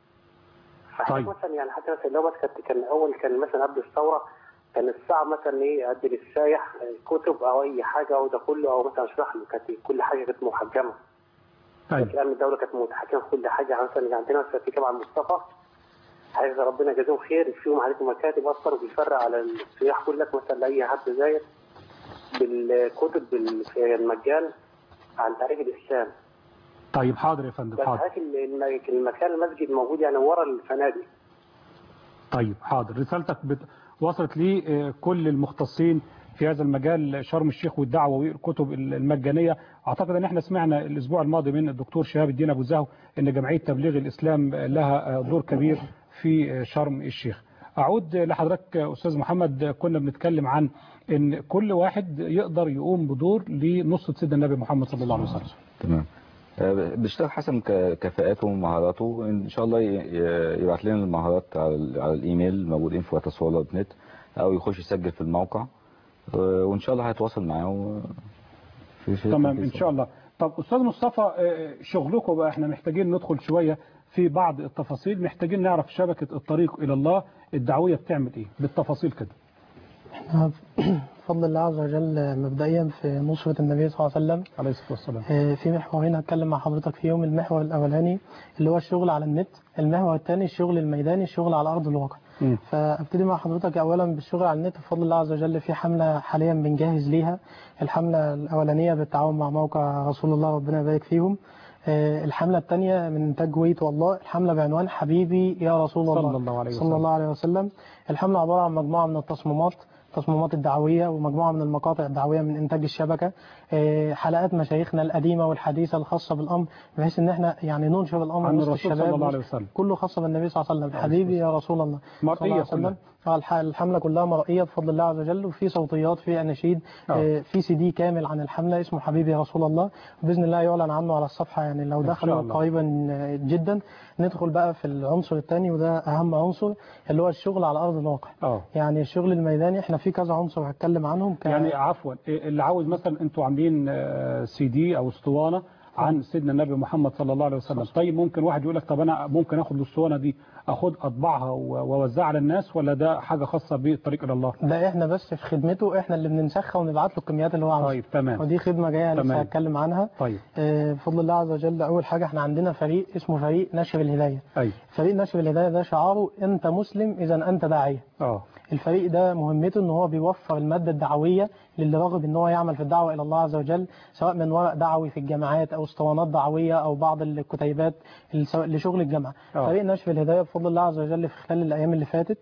طيب مثلا يعني حتى مثلا لو مثلا كان اول كان مثلا قبل الثوره كان الصعب مثلا ايه ادي للسايح كتب او اي حاجه او ده كله، او مثلا اشرح له، كانت كل حاجه كانت محجمه. ايوه. الان الدوله كانت متحكمه في كل حاجه. مثلا عندنا مثلا في جامعه مصطفى حاجة ربنا يجازيهم خير، فيهم عليكم مكاتب أصلا وبيفرع على السياح كلك مثلا لأي حد زاير بالكتب بالمجان عن تاريخ الإسلام. طيب حاضر يا فندم، حاضر. المكان المسجد موجود يعني ورا الفنادق. طيب حاضر، رسالتك بت... وصلت لي كل المختصين في هذا المجال، شرم الشيخ والدعوة والكتب المجانية. أعتقد أن احنا سمعنا الأسبوع الماضي من الدكتور شهاب الدين أبو زهو أن جمعية تبليغ الإسلام لها دور كبير في شرم الشيخ. أعود لحضرتك أستاذ محمد، كنا بنتكلم عن أن كل واحد يقدر يقوم بدور لنصرة سيدنا النبي محمد صلى الله عليه وسلم. تمام. بيشتغل حسب كفاءاته ومهاراته، ان شاء الله يبعت لنا المهارات على على الايميل موجود انفو ات صولا دوت نت، او يخش يسجل في الموقع وان شاء الله هيتواصل معاه في في تمام ان شاء الله. طب استاذ مصطفى، شغلكم بقى احنا محتاجين ندخل شويه في بعض التفاصيل، محتاجين نعرف شبكه الطريق الى الله الدعويه بتعمل ايه بالتفاصيل كده. احنا بفضل الله عز وجل مبدئيا في نصرة النبي صلى الله عليه وسلم عليه الصلاة والسلام في محورين هتكلم مع حضرتك فيهم. المحور الأولاني اللي هو الشغل على النت، المحور الثاني الشغل الميداني، الشغل على أرض الواقع. م. فابتدي مع حضرتك أولا بالشغل على النت. بفضل الله عز وجل في حملة حاليا بنجهز ليها. الحملة الأولانية بالتعاون مع موقع رسول الله ربنا يبارك فيهم. الحملة الثانية من إنتاج ويت والله، الحملة بعنوان حبيبي يا رسول الله صلى الله عليه وسلم, صلى الله عليه وسلم. الحملة عبارة عن مجموعة من التصميمات التصميمات الدعوية ومجموعة من المقاطع الدعوية من إنتاج الشبكة، حلقات مشايخنا القديمة والحديثة الخاصة بالأمر، بحيث إن احنا يعني ننشر الأمر وسط الشباب صلى الله عليه وسلم. كله خاصة بالنبي صلى الله عليه وسلم. حبيبي يا رسول الله صلى الله عليه وسلم. الحملة كلها مرئية بفضل الله عز وجل، وفي صوتيات، في أناشيد، في سي دي كامل عن الحملة اسمه حبيبي يا رسول الله، بإذن الله يعلن عنه على الصفحة. يعني لو دخلوا قريبا جدا. ندخل بقى في العنصر الثاني وده أهم عنصر اللي هو الشغل على أرض الواقع. أوه. يعني الشغل الميداني احنا في كذا عنصر هتكلم عنهم. ك... يعني عفوا اللي عاوز مثلا انتوا عاملين سي دي او اسطوانه عن سيدنا النبي محمد صلى الله عليه وسلم، طيب ممكن واحد يقول لك طب انا ممكن اخد الاسطوانه دي اخد اطبعها واوزعها على الناس، ولا ده حاجه خاصه بالطريق الى الله؟ ده احنا بس في خدمته، احنا اللي بننسخها ونبعت له الكميات اللي هو عاوزها. طيب تمام. ودي خدمه جايه لسه هتكلم عنها. طيب آه بفضل الله عز وجل. اول حاجه احنا عندنا فريق اسمه فريق نشر الهدايه. أيوة. فريق نشر الهدايه ده شعاره انت مسلم اذا انت داعيه. اه الفريق ده مهمته ان هو بيوفر الماده الدعويه للي راغب ان هو يعمل في الدعوه الى الله عز وجل، سواء من ورق دعوي في الجامعات او اسطوانات دعويه او بعض الكتيبات لشغل الجامعه. أوه. فريق نشر الهدايه بفضل الله عز وجل في خلال الايام اللي فاتت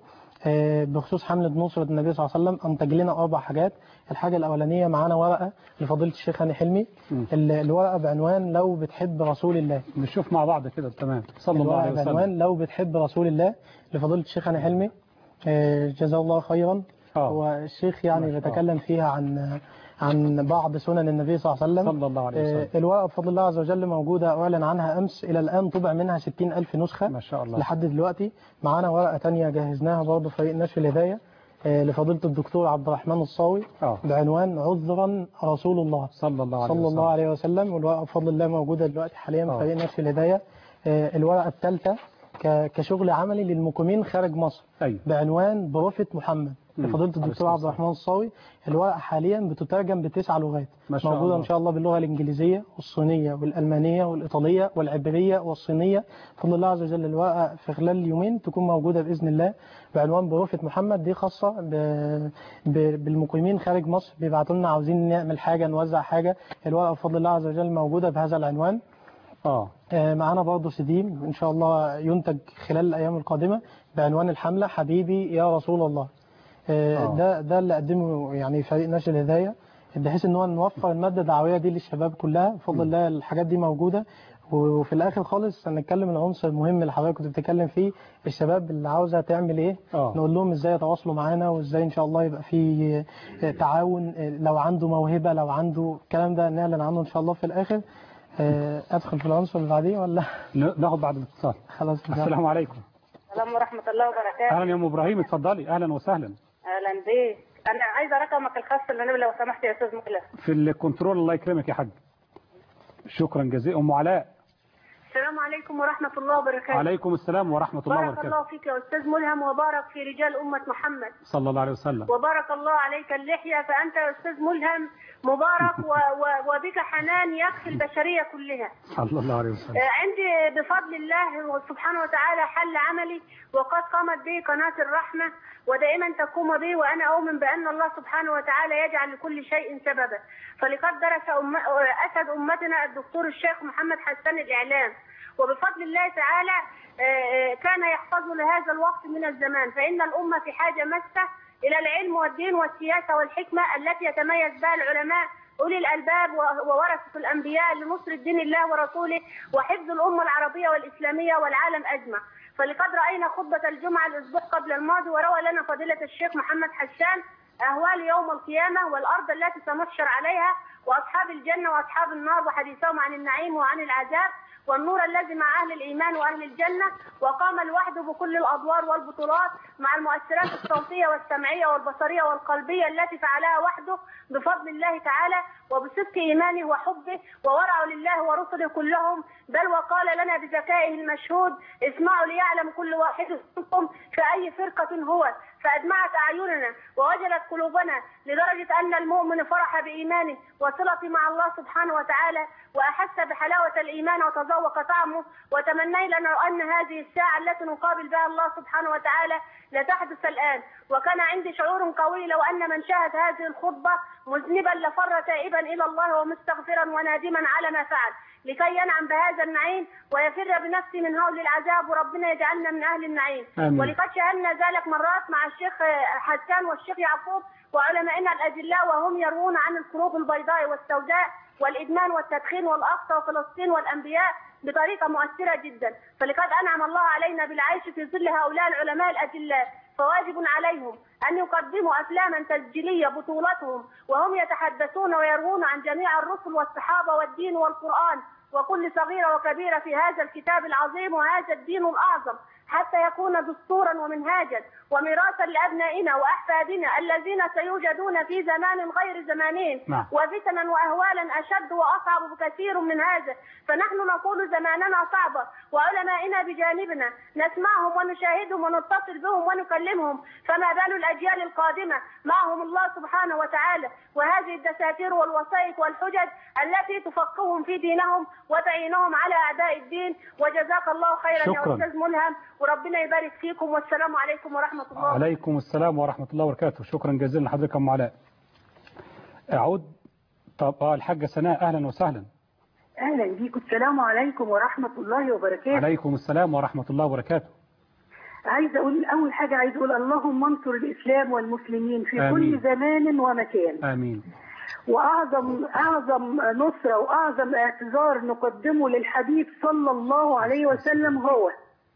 بخصوص حملة نصرة النبي صلى الله عليه وسلم أنتج لنا أربع حاجات. الحاجة الأولانية معانا ورقة لفضيلة الشيخ هاني حلمي، الورقة بعنوان لو بتحب رسول الله. نشوف مع بعض كده. تمام. صلى الله عليه وسلم. بعنوان لو بتحب رسول الله لفضيلة الشيخ هاني حلمي، جزاه الله خيرا. والشيخ يعني بيتكلم فيها عن عن بعض سنن النبي صلى الله عليه وسلم. صلى الله عليه وسلم. الورقة بفضل الله عز وجل موجودة، أعلن عنها أمس، إلى الآن طبع منها ستين ألف نسخة ما شاء الله لحد دلوقتي. معانا ورقة تانية جهزناها برضه فريق نشر الهداية لفضيلة الدكتور عبد الرحمن الصاوي أوه. بعنوان عذرا رسول الله صلى الله عليه صلى وسلم. الله عليه وسلم. والورقة بفضل الله موجودة دلوقتي حاليا أوه. فريق نشر الهداية. الورقة الثالثة كشغل عملي للمقيمين خارج مصر أيوه. بعنوان بروفة محمد لفضيلة الدكتور عبد الرحمن الصاوي. الورقة حاليا بتترجم بتسع لغات، موجودة الله. إن شاء الله باللغة الإنجليزية والصينية والألمانية والإيطالية والعبرية والصينية. بفضل الله عز وجل الورقة في خلال يومين تكون موجودة بإذن الله بعنوان بروفة محمد. دي خاصة ب... ب... بالمقيمين خارج مصر، بيبعتوا لنا عاوزين نعمل حاجة نوزع حاجة. الورقة بفضل الله عز وجل موجودة بهذا العنوان. اه معانا برضه سي إن شاء الله ينتج خلال الأيام القادمة بعنوان الحملة حبيبي يا رسول الله. آه. ده ده اللي قدمه يعني فريق نشر الهداية، بحيث ان هو نوفر المادة الدعوية دي للشباب كلها. بفضل الله الحاجات دي موجودة. وفي الآخر خالص هنتكلم العنصر المهم اللي حضرتك كنت بتتكلم فيه، الشباب اللي عاوزة تعمل ايه. آه. نقول لهم ازاي يتواصلوا معانا، وازاي ان شاء الله يبقى في تعاون، لو عنده موهبة لو عنده الكلام ده نعلن عنه ان شاء الله في الآخر. ادخل في العنصر اللي بعديه ولا ناخد بعد الاتصال؟ خلاص. السلام عليكم. السلام ورحمة الله وبركاته. اهلا يا ام ابراهيم، اتفضلي. اهلا وسهلا. اهلا بيك. انا عايزه رقمك الخاص اللي لو سمحت يا استاذ مخلص. في الكنترول. الله يكرمك يا حاج. شكرا جزيلا. ام علاء. السلام عليكم ورحمة الله وبركاته. عليكم السلام ورحمة الله وبركاته. بارك الله فيك يا أستاذ ملهم، وبارك في رجال أمة محمد صلى الله عليه وسلم. وبارك الله عليك اللحية، فأنت يا أستاذ ملهم مبارك و و وبك حنان يكفي البشرية كلها صلى الله عليه وسلم. عندي بفضل الله سبحانه وتعالى حل عملي، وقد قامت به قناة الرحمة ودائما تقوم به، وأنا أؤمن بأن الله سبحانه وتعالى يجعل لكل شيء سببا. فلقد درس أم... أسد أمتنا الدكتور الشيخ محمد حسان الإعلام، وبفضل الله تعالى كان يحفظ لهذا الوقت من الزمان. فإن الأمة في حاجة ماسة إلى العلم والدين والسياسة والحكمة التي يتميز بها العلماء أولي الألباب وورثة الأنبياء لنصر دين الله ورسوله وحفظ الأمة العربية والإسلامية والعالم أجمع. فلقد رأينا خطبة الجمعة الأسبوع قبل الماضي، وروى لنا فضيلة الشيخ محمد حسان أهوال يوم القيامة والأرض التي سنحشر عليها، وأصحاب الجنة وأصحاب النار، وحديثهم عن النعيم وعن العذاب، والنور الذي مع أهل الإيمان وأهل الجنة. وقام لوحده بكل الأدوار والبطولات مع المؤثرات الصوتية والسمعية والبصرية والقلبية التي فعلها وحده بفضل الله تعالى، وبصدق إيمانه وحبه وورعه لله ورسله كلهم. بل وقال لنا بذكائه المشهود: اسمعوا ليعلم كل واحد منكم في أي فرقة هو. فأدمعت أعيننا ووجلت قلوبنا لدرجة أن المؤمن فرح بإيمانه وصلته مع الله سبحانه وتعالى، وأحس بحلاوة الإيمان وتذوق طعمه. وتمنينا أن هذه الساعة التي نقابل بها الله سبحانه وتعالى لتحدث الآن. وكان عندي شعور قوي لو أن من شاهد هذه الخطبة مذنبا لفر تائبا إلى الله ومستغفرا ونادما على ما فعل، لكي ينعم بهذا النعيم ويفر بنفسه من هول العذاب، وربنا يجعلنا من أهل النعيم. آمين. ولقد شاهدنا ذلك مرات مع الشيخ حسان والشيخ يعقوب وعلمائنا الأجلاء، وهم يروون عن القلوب البيضاء والسوداء والإدمان والتدخين والأقصى وفلسطين والأنبياء بطريقة مؤثرة جدا. فلقد أنعم الله علينا بالعيش في ظل هؤلاء العلماء الأجلاء، فواجب عليهم أن يقدموا أفلاما تسجيلية بطولتهم وهم يتحدثون ويروون عن جميع الرسل والصحابة والدين والقرآن وكل صغيرة وكبيرة في هذا الكتاب العظيم وهذا الدين الأعظم، حتى يكون دستورا ومنهاجا وميراثا لأبنائنا وأحفادنا الذين سيوجدون في زمان غير زمانين، وفتنا وأهوالا أشد وأصعب بكثير من هذا. فنحن نقول زماننا صعبة وعلمائنا بجانبنا، نسمعهم ونشاهدهم ونتصل بهم ونكلمهم، فما بال الأجيال القادمة معهم الله سبحانه وتعالى وهذه الدساتير والوثائق والحجج التي تفقههم في دينهم وتعينهم على أعداء الدين. وجزاك الله خيرا يا أستاذ ملهم، وربنا يبارك فيكم، والسلام عليكم ورحمة الله. عليكم السلام ورحمة الله وبركاته. شكرا جزيلا لحضرتك أم علاء. أعود. طب آه الحاجة سناء، أهلا وسهلا. أهلا بيكم. السلام عليكم ورحمة الله وبركاته. عليكم السلام ورحمة الله وبركاته. عايزه اقول اول حاجه عايزه اقول اللهم انصر الاسلام والمسلمين في آمين. كل زمان ومكان. امين. واعظم اعظم نصره واعظم اعتذار نقدمه للحبيب صلى الله عليه وسلم هو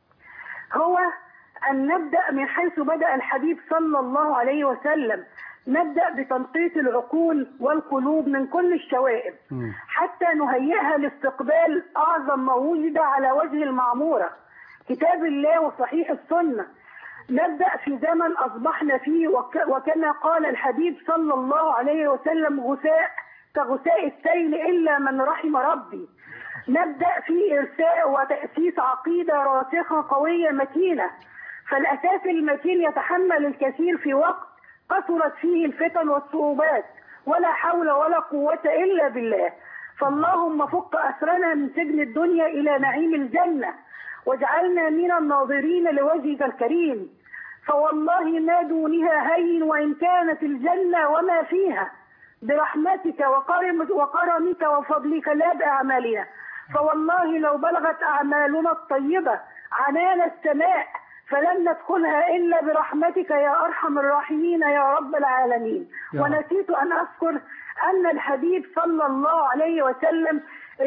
هو ان نبدا من حيث بدا الحبيب صلى الله عليه وسلم. نبدا بتنقية العقول والقلوب من كل الشوائب حتى نهيئها لاستقبال اعظم ما وجد على وجه المعموره، كتاب الله وصحيح السنة. نبدأ في زمن أصبحنا فيه وك وكما قال الحبيب صلى الله عليه وسلم غثاء كغثاء السيل إلا من رحم ربي. نبدأ في إرساء وتأسيس عقيدة راسخة قوية متينة، فالأساس المتين يتحمل الكثير في وقت كثرت فيه الفتن والصعوبات، ولا حول ولا قوة إلا بالله. فاللهم فك أسرنا من سجن الدنيا إلى نعيم الجنة، واجعلنا من الناظرين لوجهك الكريم، فوالله ما دونها هين وإن كانت الجنة وما فيها، برحمتك وكرمك وفضلك لا بأعمالنا. فوالله لو بلغت أعمالنا الطيبة عنان السماء فلن ندخلها إلا برحمتك يا أرحم الراحمين يا رب العالمين. ونسيت أن أذكر أن الحبيب صلى الله عليه وسلم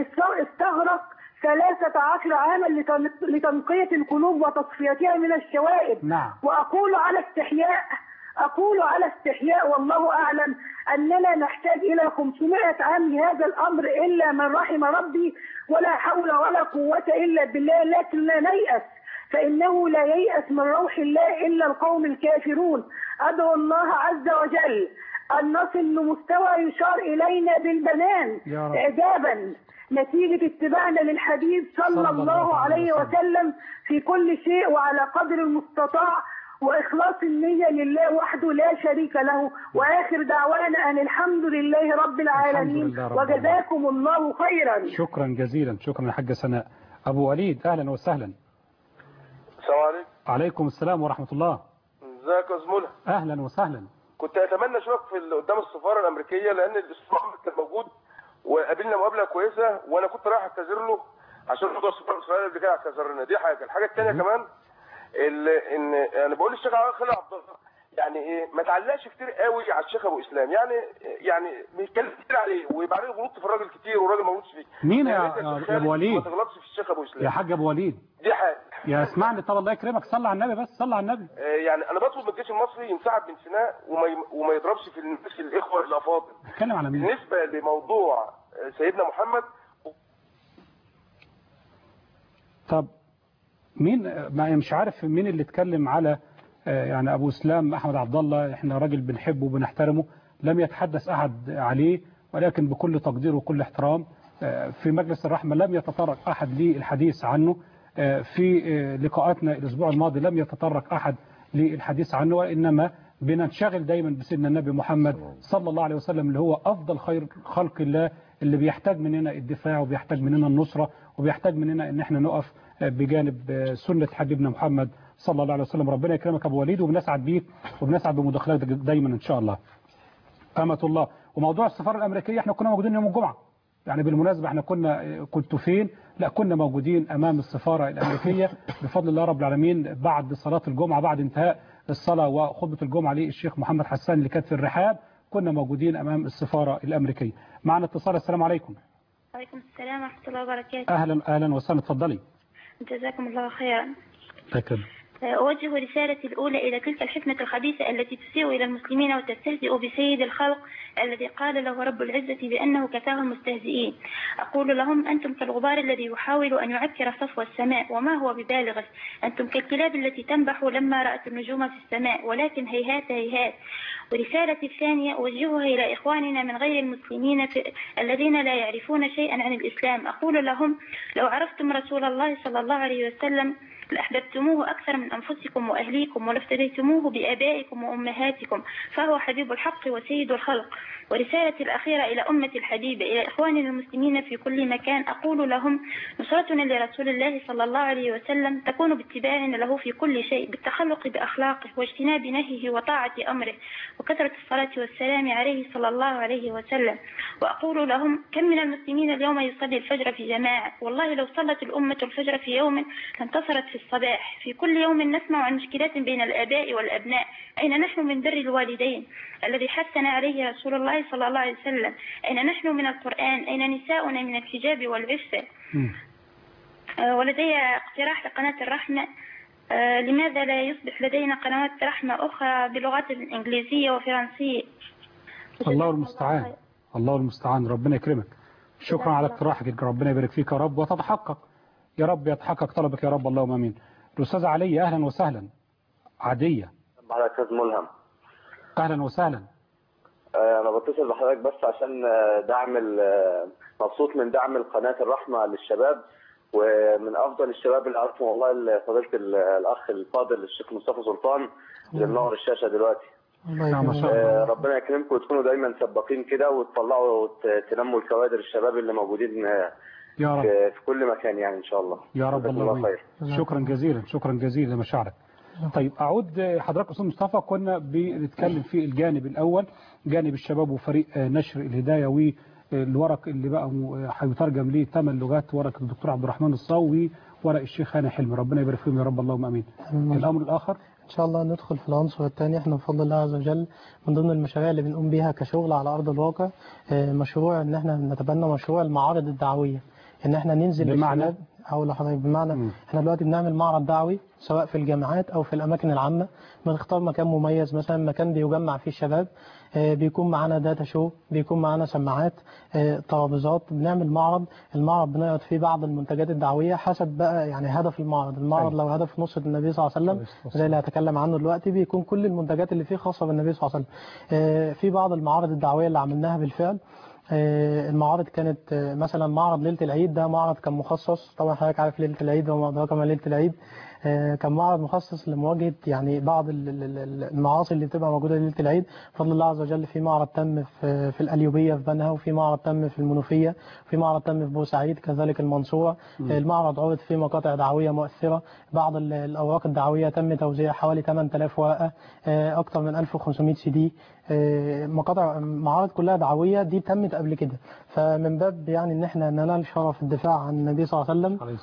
استغرق ثلاثة عشر عاما لتنقية القلوب وتصفيتها من الشوائب. نعم. وأقول على استحياء أقول على استحياء والله أعلم أننا نحتاج إلى خمسمائة عام لهذا الأمر إلا من رحم ربي، ولا حول ولا قوة إلا بالله. لكن لا نيأس، فإنه لا ييأس من روح الله إلا القوم الكافرون. أدعو الله عز وجل أن نصل لمستوى يشار إلينا بالبنان إعجابا نتيجة اتباعنا للحبيب صلى الله عليه وسلم في كل شيء وعلى قدر المستطاع، وإخلاص النية لله وحده لا شريك له. وآخر دعوانا أن الحمد لله رب العالمين رب وجزاكم الله خيرا. شكرا جزيلا. شكرا يا حاجة سناء. أبو وليد أهلا وسهلا. السلام عليكم. عليكم السلام ورحمة الله. ازيك يا زميلة؟ أهلا وسهلا. كنت أتمنى أشوفك في قدام السفارة الأمريكية، لأن الأستاذ محمد كان موجود وقابلنا مقابلة كويسة، وأنا كنت رايح أعتذر له عشان موضوع السفارة الإسرائيلية قبل كده اعتذر لنا. دي حاجة. الحاجة الثانية كمان ان انا بقول للشيخ خالد عبد الله يعني ايه ما تعلقش كتير قوي على الشيخ ابو اسلام، يعني يعني بيتكلم كتير عليه ويبقى عليه غلط في الراجل كتير والراجل ما غلطش فيه. مين يا, يا ابو وليد؟ ما تغلطش في الشيخ ابو اسلام يا حاج ابو وليد. دي حاجه. يا اسمعني طب الله يكرمك صلي على النبي، بس صلي على النبي. آه يعني انا بطلب من الجيش المصري ينسحب من سيناء وما وما يضربش في الناس الاخوه الافاضل. اتكلم على مين؟ بالنسبه لموضوع سيدنا محمد. طب مين ما مش عارف مين اللي اتكلم على يعني ابو اسلام احمد عبد الله، احنا راجل بنحبه وبنحترمه، لم يتحدث احد عليه، ولكن بكل تقدير وكل احترام في مجلس الرحمة لم يتطرق احد للحديث عنه. في لقاءاتنا الاسبوع الماضي لم يتطرق احد للحديث عنه، وانما بننشغل دايما بسيدنا النبي محمد صلى الله عليه وسلم اللي هو افضل خير خلق الله، اللي بيحتاج مننا الدفاع وبيحتاج مننا النصرة وبيحتاج مننا ان احنا نقف بجانب سنة حبيبنا محمد صلى الله عليه وسلم. ربنا يكرمك ابو وليد، وبنسعد بيك وبنسعد بمداخلاتك دايما ان شاء الله. أمة الله. وموضوع السفارة الامريكية احنا كنا موجودين يوم الجمعة، يعني بالمناسبة احنا كنا كنتوا فين؟ لا كنا موجودين امام السفارة الامريكية بفضل الله رب العالمين بعد صلاة الجمعة، بعد انتهاء الصلاة وخطبة الجمعة للشيخ محمد حسان اللي كانت في الرحاب، كنا موجودين امام السفارة الامريكية. معنا اتصال. السلام عليكم. وعليكم السلام ورحمة الله وبركاته. اهلا اهلا وسهلا، اتفضلي. جزاكم الله خيرا. شكرا. أوجه رسالتي الأولى إلى تلك الحكمة الخبيثة التي تسيء إلى المسلمين وتستهزئ بسيد الخلق الذي قال له رب العزة بأنه كفاه المستهزئين. أقول لهم أنتم كالغبار الذي يحاول أن يعكر صفو السماء وما هو ببالغه، أنتم كالكلاب التي تنبح لما رأت النجوم في السماء، ولكن هيهات هيهات. ورسالتي الثانية أوجهها إلى إخواننا من غير المسلمين الذين لا يعرفون شيئا عن الإسلام. أقول لهم لو عرفتم رسول الله صلى الله عليه وسلم لأحببتموه أكثر من أنفسكم وأهليكم ولافتديتموه بآبائكم وأمهاتكم، فهو حبيب الحق وسيد الخلق. ورسالتي الأخيرة إلى أمة الحبيبة، إلى إخواننا المسلمين في كل مكان، أقول لهم نصرتنا لرسول الله صلى الله عليه وسلم تكون باتباعنا له في كل شيء، بالتخلق بأخلاقه واجتناب نهيه وطاعة أمره وكثرة الصلاة والسلام عليه صلى الله عليه وسلم. وأقول لهم كم من المسلمين اليوم يصلي الفجر في جماعة، والله لو صلت الأمة الفجر في يوم لانتصرت في الصباح. في كل يوم نسمع عن مشكلات بين الآباء والأبناء، أين نحن من بر الوالدين الذي حثنا عليه رسول الله صلى الله عليه وسلم؟ أين نحن من القرآن؟ أين نساؤنا من الحجاب والعفة؟ آه ولدي اقتراح لقناة الرحمة، آه لماذا لا يصبح لدينا قنوات رحمة أخرى بلغات الإنجليزية وفرنسية؟ الله المستعان، الله المستعان، ربنا يكرمك. شكرا على اقتراحك، ربنا يبارك فيك يا رب وتتحقق يا رب، يتحقق طلبك يا رب، اللهم امين. الاستاذ علي اهلا وسهلا. عاديه على استاذ ملهم. اهلا وسهلا. انا بتصل بحضرتك بس عشان دعم، مبسوط من دعم القناه الرحمه للشباب، ومن افضل الشباب اللي عرفهم والله فضيله الاخ الفاضل الشيخ مصطفى سلطان اللي منور الشاشه دلوقتي. آه ربنا يكرمكم وتكونوا دايما سباقين كده وتطلعوا وتنموا الكوادر الشباب اللي موجودين يا رب. في, في كل مكان يعني ان شاء الله يا رب. الله خير. شكرا جزيلا، شكرا جزيلا لمشاعرك. طيب اعود حضرتك استاذ مصطفى، كنا بنتكلم في الجانب الاول، جانب الشباب وفريق نشر الهدايه والورق اللي بقى هيترجم ليه ثمان لغات، ورق الدكتور عبد الرحمن الصاوي، ورق الشيخ هاني حلمي، ربنا يبارك فيهم يا رب، اللهم امين. الامر الاخر ان شاء الله ندخل في العنصر الثاني. احنا بفضل الله عز وجل من ضمن المشاريع اللي بنقوم بيها كشغل على ارض الواقع مشروع ان احنا نتبنى مشروع المعارض الدعويه، ان احنا ننزل بمعنى او لحضرتك بمعنى م. احنا دلوقتي بنعمل معرض دعوي سواء في الجامعات او في الاماكن العامه، بنختار مكان مميز، مثلا مكان بيجمع فيه الشباب، بيكون معانا داتا شو، بيكون معانا سماعات، ترابيزات، بنعمل معرض. المعرض بنعرض فيه بعض المنتجات الدعويه حسب بقى يعني هدف المعرض. المعرض لو هدف نصرة النبي صلى الله عليه وسلم زي اللي هتكلم عنه دلوقتي، بيكون كل المنتجات اللي فيه خاصه بالنبي صلى الله عليه وسلم. في بعض المعارض الدعويه اللي عملناها بالفعل، المعارض كانت مثلا معرض ليلة العيد، ده معرض كان مخصص، طبعا حضرتك عارف ليلة العيد وما أدراك ما ليلة العيد، كان معرض مخصص لمواجهة يعني بعض المعاصي اللي بتبقى موجودة ليلة العيد بفضل الله عز وجل. في معرض تم في في القليوبية في بنها، وفي معرض تم في المنوفية، وفي معرض تم في بورسعيد كذلك المنصورة. المعرض عرض فيه مقاطع دعوية مؤثرة، بعض الأوراق الدعوية تم توزيع حوالي ثمانية آلاف ورقة، أكثر من ألف وخمسمائة سي دي، مقاطع معارض كلها دعوية دي تمت قبل كده. فمن باب يعني ان احنا ننال شرف الدفاع عن النبي صلى الله عليه وسلم،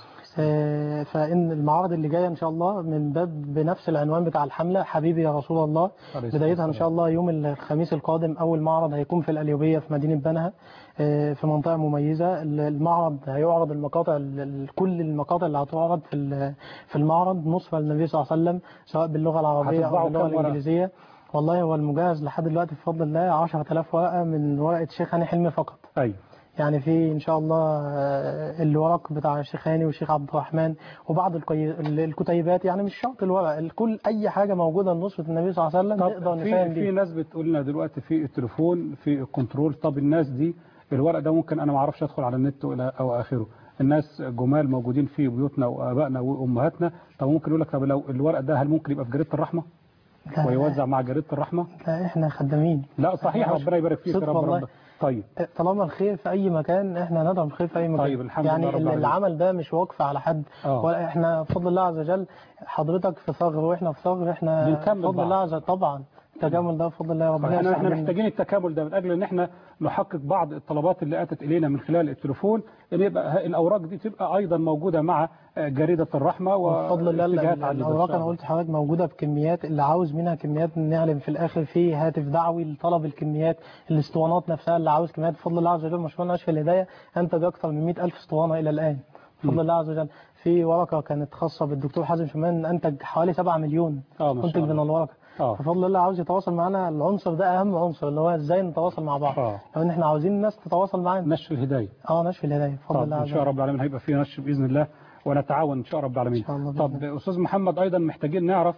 فإن المعارض اللي جاية إن شاء الله من باب بنفس العنوان بتاع الحملة حبيبي يا رسول الله، بدايتها إن شاء الله يوم الخميس القادم. أول معرض هيكون في القليوبية في مدينة بنها في منطقة مميزة. المعرض هيعرض المقاطع، كل المقاطع اللي هتعرض في في المعرض نصفة للنبي صلى الله عليه وسلم سواء باللغة العربية أو باللغة الإنجليزية. والله هو المجهز لحد دلوقتي بفضل الله عشرة آلاف ورقة من ورقة الشيخ هاني حلمي فقط. أيوة. يعني في إن شاء الله الورق بتاع الشيخ هاني والشيخ عبد الرحمن وبعض الكتيبات، يعني مش شرط الورق، الكل أي حاجة موجودة لنصرة النبي صلى الله عليه وسلم نقدر نساهم بيه. في ناس بتقول لنا دلوقتي في التليفون في الكنترول، طب الناس دي الورق ده ممكن أنا ما أعرفش أدخل على النت أو آخره، الناس جمال موجودين في بيوتنا وآبائنا وأمهاتنا، طب ممكن يقول لك طب لو الورق ده هل ممكن يبقى في جريدة الرحمة ويوزع مع جريدة الرحمة؟ لا احنا خدامين. لا صحيح، ربنا يبارك فيك يا رب, رب. طيب طالما الخير في اي مكان احنا ندعم الخير في اي مكان. طيب الحمد يعني لله العمل ده مش واقف على حد، ولا احنا بفضل الله عز وجل حضرتك في ثغر واحنا في ثغر، احنا بفضل الله عز وجل طبعا التكامل ده بفضل الله ربنا. احنا احنا محتاجين التكامل ده من اجل ان احنا نحقق بعض الطلبات اللي اتت الينا من خلال التليفون، ان يبقى الاوراق دي تبقى ايضا موجوده مع جريده الرحمه وبفضل الله الاوراق انا قلت لحضرتك موجوده بكميات، اللي عاوز منها كميات نعلن في الاخر في هاتف دعوي لطلب الكميات، الاسطوانات نفسها اللي عاوز كميات بفضل الله عز وجل. مشروع نشر الهدايه انتج اكثر من مئة ألف اسطوانه الى الان بفضل الله عز وجل. في ورقه كانت خاصه بالدكتور حازم شومان انتج حوالي سبعة مليون انتج من الورقه. ففضل الله عاوز يتواصل معنا، العنصر ده اهم عنصر اللي هو ازاي نتواصل مع بعض، لو ان احنا عاوزين الناس تتواصل معانا. نشر الهدايه اه نشر الهدايه بفضل الله ان شاء رب العالمين هيبقى فيه نشر باذن الله ونتعاون ان شاء رب العالمين. طب استاذ محمد ايضا محتاجين نعرف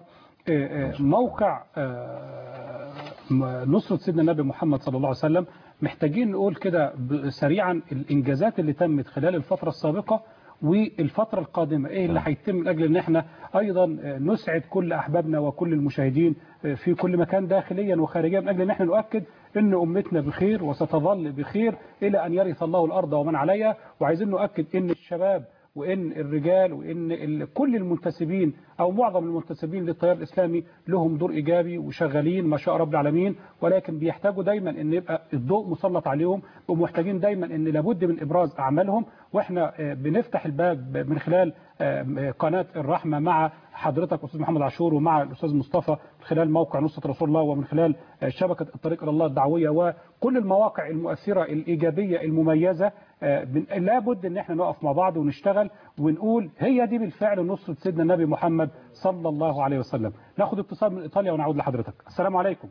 موقع نصرة سيدنا النبي محمد صلى الله عليه وسلم، محتاجين نقول كده سريعا الانجازات اللي تمت خلال الفتره السابقه والفترة القادمة ايه اللي هيتم من اجل ان احنا ايضا نسعد كل احبابنا وكل المشاهدين في كل مكان داخليا وخارجيا، من اجل ان احنا نؤكد ان امتنا بخير وستظل بخير الى ان يرث الله الارض ومن عليها. وعايزين نؤكد ان الشباب وإن الرجال وإن كل المنتسبين أو معظم المنتسبين للتيار الإسلامي لهم دور إيجابي وشغالين ما شاء رب العالمين، ولكن بيحتاجوا دايما أن يبقى الضوء مسلط عليهم، ومحتاجين دايما أن لابد من إبراز أعمالهم. وإحنا بنفتح الباب من خلال قناة الرحمة مع حضرتك أستاذ محمد عاشور ومع الأستاذ مصطفى، من خلال موقع نصرة رسول الله ومن خلال شبكة الطريق إلى الله الدعوية وكل المواقع المؤثرة الإيجابية المميزة. لابد ان احنا نقف مع بعض ونشتغل ونقول هي دي بالفعل نصرة سيدنا النبي محمد صلى الله عليه وسلم. ناخد اتصال من ايطاليا ونعود لحضرتك. السلام عليكم.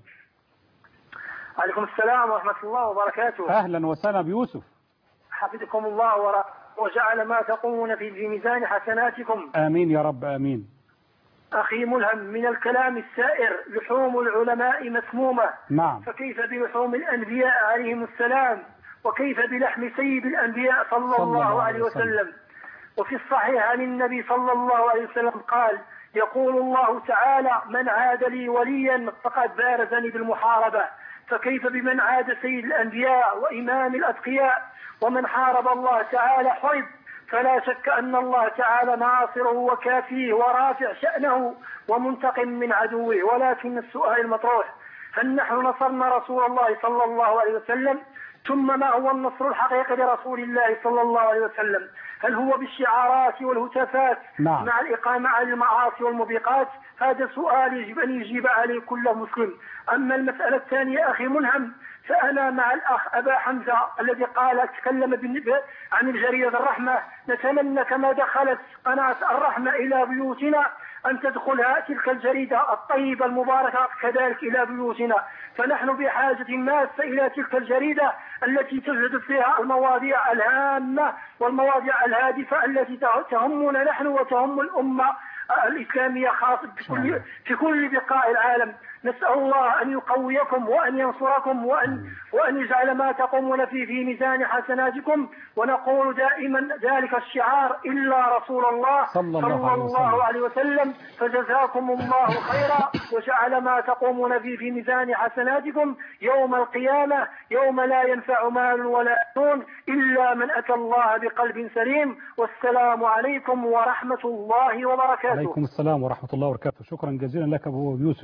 عليكم السلام ورحمة الله وبركاته. اهلا وسهلا بيوسف. حفظكم الله وجعل ما تقومون في في ميزان حسناتكم. امين يا رب امين. أخي ملهم، من الكلام السائر لحوم العلماء مسمومة. نعم. فكيف بلحوم الأنبياء عليهم السلام، وكيف بلحم سيد الأنبياء صلى, صلى الله, الله عليه وسلم. وسلم. وفي الصحيح عن النبي صلى الله عليه وسلم قال: يقول الله تعالى: من عاد لي وليا فقد بارزني بالمحاربة. فكيف بمن عاد سيد الأنبياء وإمام الأتقياء؟ ومن حارب الله تعالى حرب. فلا شك أن الله تعالى ناصره وكافيه ورافع شأنه ومنتقم من عدوه. ولكن السؤال المطروح: هل نحن نصرنا رسول الله صلى الله عليه وسلم؟ ثم ما هو النصر الحقيقي لرسول الله صلى الله عليه وسلم؟ هل هو بالشعارات والهتافات نعم. مع الإقامة على المعاصي والموبقات؟ هذا سؤال يجب أن يجيب عليه كل مسلم. أما المسألة الثانية أخي ملهم، فأنا مع الأخ أبا حمزة الذي قال تكلم عن الجريدة الرحمة. نتمنى كما دخلت قناة الرحمة إلى بيوتنا أن تدخلها تلك الجريدة الطيبة المباركة كذلك إلى بيوتنا، فنحن بحاجة ماسة إلى تلك الجريدة التي تجد فيها المواضيع الهامة والمواضيع الهادفة التي تهمنا نحن وتهم الأمة الإسلامية خاصة في كل, في كل بقاع العالم. نسأل الله أن يقويكم وأن ينصركم وأن, وأن يجعل ما تقومون فيه في ميزان حسناتكم. ونقول دائما ذلك الشعار: إلا رسول الله صلى الله, صلى الله عليه وسلم. فجزاكم الله خيرا وجعل ما تقومون فيه في ميزان حسناتكم يوم القيامة، يوم لا ينفع مال ولا بنون إلا من أتى الله بقلب سليم. والسلام عليكم ورحمة الله وبركاته. عليكم السلام ورحمة الله وبركاته. شكرا جزيلا لك أبو يوسف.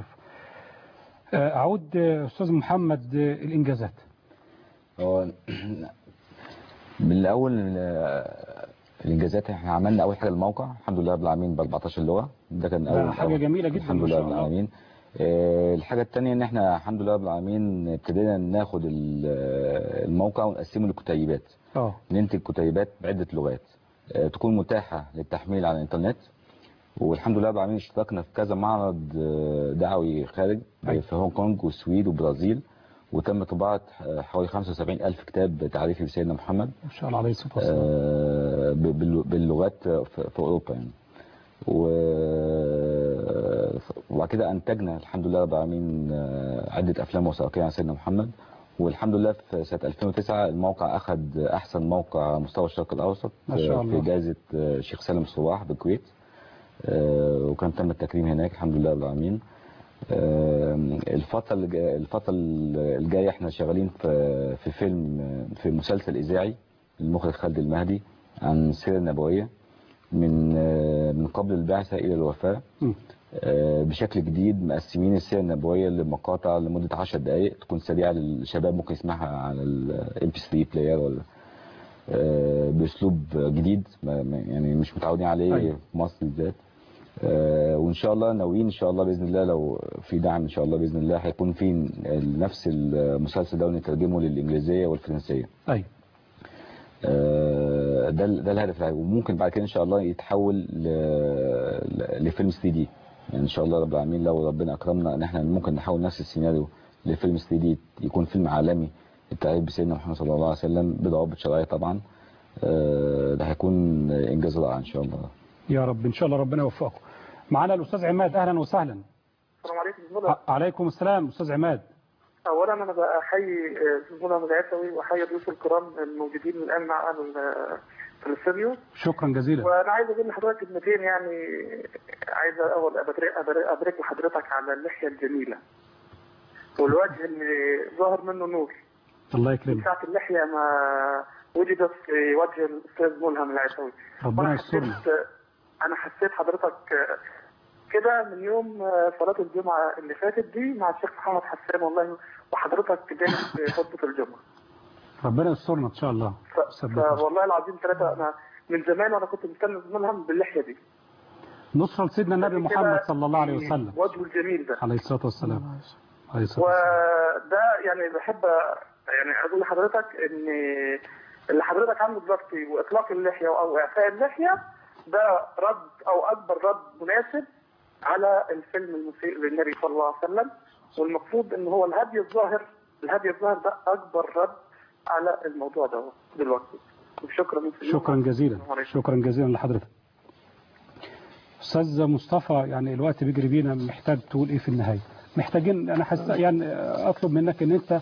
أعود أستاذ محمد الإنجازات. هو بالأول الإنجازات احنا عملنا أول حاجة الموقع الحمد لله رب العالمين ب أربعتاشر لغة. ده كان أول حاجة جميلة جدا الحمد لله رب العالمين. الحاجة الثانية ان احنا الحمد لله رب العالمين ابتدينا ناخد الموقع ونقسمه لكتيبات. اه ننتج كتيبات بعدة لغات تكون متاحة للتحميل على الانترنت. والحمد لله رب العالمين اشتركنا في كذا معرض دعوي خارج في هونج كونج والسويد وبرازيل، وتم طباعة حوالي خمسة وسبعين ألف كتاب تعريفي بسيدنا محمد ما شاء الله عليه الصلاة والسلام باللغات في أوروبا يعني. وبعد كده أنتجنا الحمد لله رب العالمين عدة أفلام وثائقية عن سيدنا محمد. والحمد لله في سنة ألفين وتسعة الموقع أخذ أحسن موقع مستوى الشرق الأوسط ما شاء الله. في جائزة الشيخ سالم الصباح بالكويت، وكان تم التكريم هناك الحمد لله رب العالمين. الفترة الفترة الجاية احنا شغالين في في فيلم في مسلسل إذاعي للمخرج خالد المهدي عن السيرة النبوية من من قبل البعثة إلى الوفاة بشكل جديد. مقسمين السيرة النبوية لمقاطع لمدة عشر دقائق تكون سريعة للشباب ممكن يسمعها على الام بي ثري بلاير ولا بأسلوب جديد يعني مش متعودين عليه في مصر بالذات. وإن شاء الله ناويين إن شاء الله بإذن الله لو في دعم إن شاء الله بإذن الله هيكون في نفس المسلسل ده ونترجمه للإنجليزية والفرنسية. أي ده ده الهدف العام. وممكن بعد كده ان شاء الله يتحول لفيلم ثري دي يعني ان شاء الله رب العالمين لو ربنا اكرمنا ان احنا ممكن نحول نفس السيناريو لفيلم ثري دي يكون فيلم عالمي التعريف بسيدنا محمد صلى الله عليه وسلم بضوابط شرعيه طبعا. ده هيكون انجاز رائع ان شاء الله يا رب. ان شاء الله ربنا يوفقكم. معانا الاستاذ عماد. اهلا وسهلا. السلام عليكم. عليكم السلام استاذ عماد. اولا انا بحيي زميلنا مدعسوي واحيي الضيوف الكرام الموجودين الان معنا في الاستوديو. شكرا جزيلا. وانا عايز اقول لحضرتك كلمتين يعني عايز اول ابارك لحضرتك على اللحيه الجميله والوجه اللي ظهر منه نور الله يكرمك. ساعة اللحية ما وجدت في وجه الأستاذ ملهم العيسوي. ربنا يسترنا. أنا حسيت حضرتك كده من يوم صلاة الجمعة اللي فاتت دي مع الشيخ محمد حسان والله، وحضرتك جالس في خطبة الجمعة. ربنا يسترنا إن شاء الله. والله العظيم ثلاثة أنا من زمان وأنا كنت مستني ملهم باللحية دي. نصرة لسيدنا النبي محمد صلى الله عليه وسلم. وجهه الجميل ده. عليه الصلاة والسلام. عليه الصلاة والسلام. وده يعني بحب يعني أقول لحضرتك إن اللي حضرتك عامله دلوقتي وإطلاق اللحية أو إعفاء اللحية ده رد أو أكبر رد مناسب على الفيلم المسيء للنبي صلى الله عليه وسلم، والمفروض إن هو الهدي الظاهر الهدي الظاهر ده أكبر رد على الموضوع ده دلوقتي. شكرا شكرا جزيلا شكرا جزيلا لحضرتك. أستاذ مصطفى، يعني الوقت بيجري بينا، محتاج تقول إيه في النهاية؟ محتاجين أنا حس يعني أطلب منك إن أنت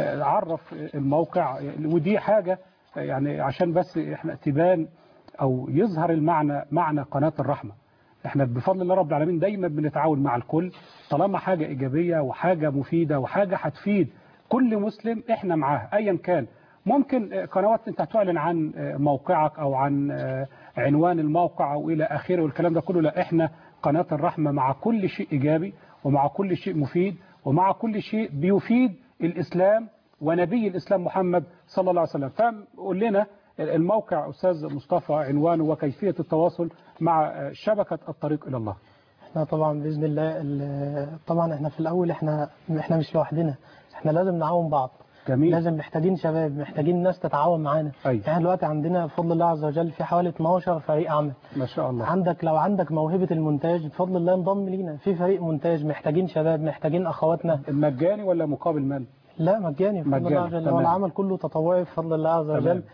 عرف الموقع، ودي حاجة يعني عشان بس إحنا تبان أو يظهر المعنى معنى قناة الرحمة. إحنا بفضل الله رب العالمين دايما بنتعاون مع الكل، طالما حاجة إيجابية وحاجة مفيدة وحاجة هتفيد كل مسلم إحنا معاه أيا كان. ممكن قنوات أنت تعلن عن موقعك أو عن عنوان الموقع أو إلى آخره والكلام ده كله، لا، إحنا قناة الرحمة مع كل شيء إيجابي ومع كل شيء مفيد ومع كل شيء بيفيد الإسلام ونبي الإسلام محمد صلى الله عليه وسلم. فقول لنا الموقع أستاذ مصطفى، عنوانه وكيفية التواصل مع شبكة الطريق إلى الله. احنا طبعا بإذن الله طبعا احنا في الأول احنا احنا مش لوحدنا، احنا لازم نعاون بعض. جميل. لازم محتاجين شباب، محتاجين ناس تتعاون معانا. أيوة. احنا دلوقتي عندنا بفضل الله عز وجل في حوالي اتناشر فريق عمل. ما شاء الله. عندك لو عندك موهبة المونتاج بفضل الله انضم لينا في فريق مونتاج، محتاجين شباب، محتاجين أخواتنا. مجاني ولا مقابل مال؟ لا مجاني بفضل الله عز وجل، هو العمل كله تطوعي بفضل الله عز وجل. تمام.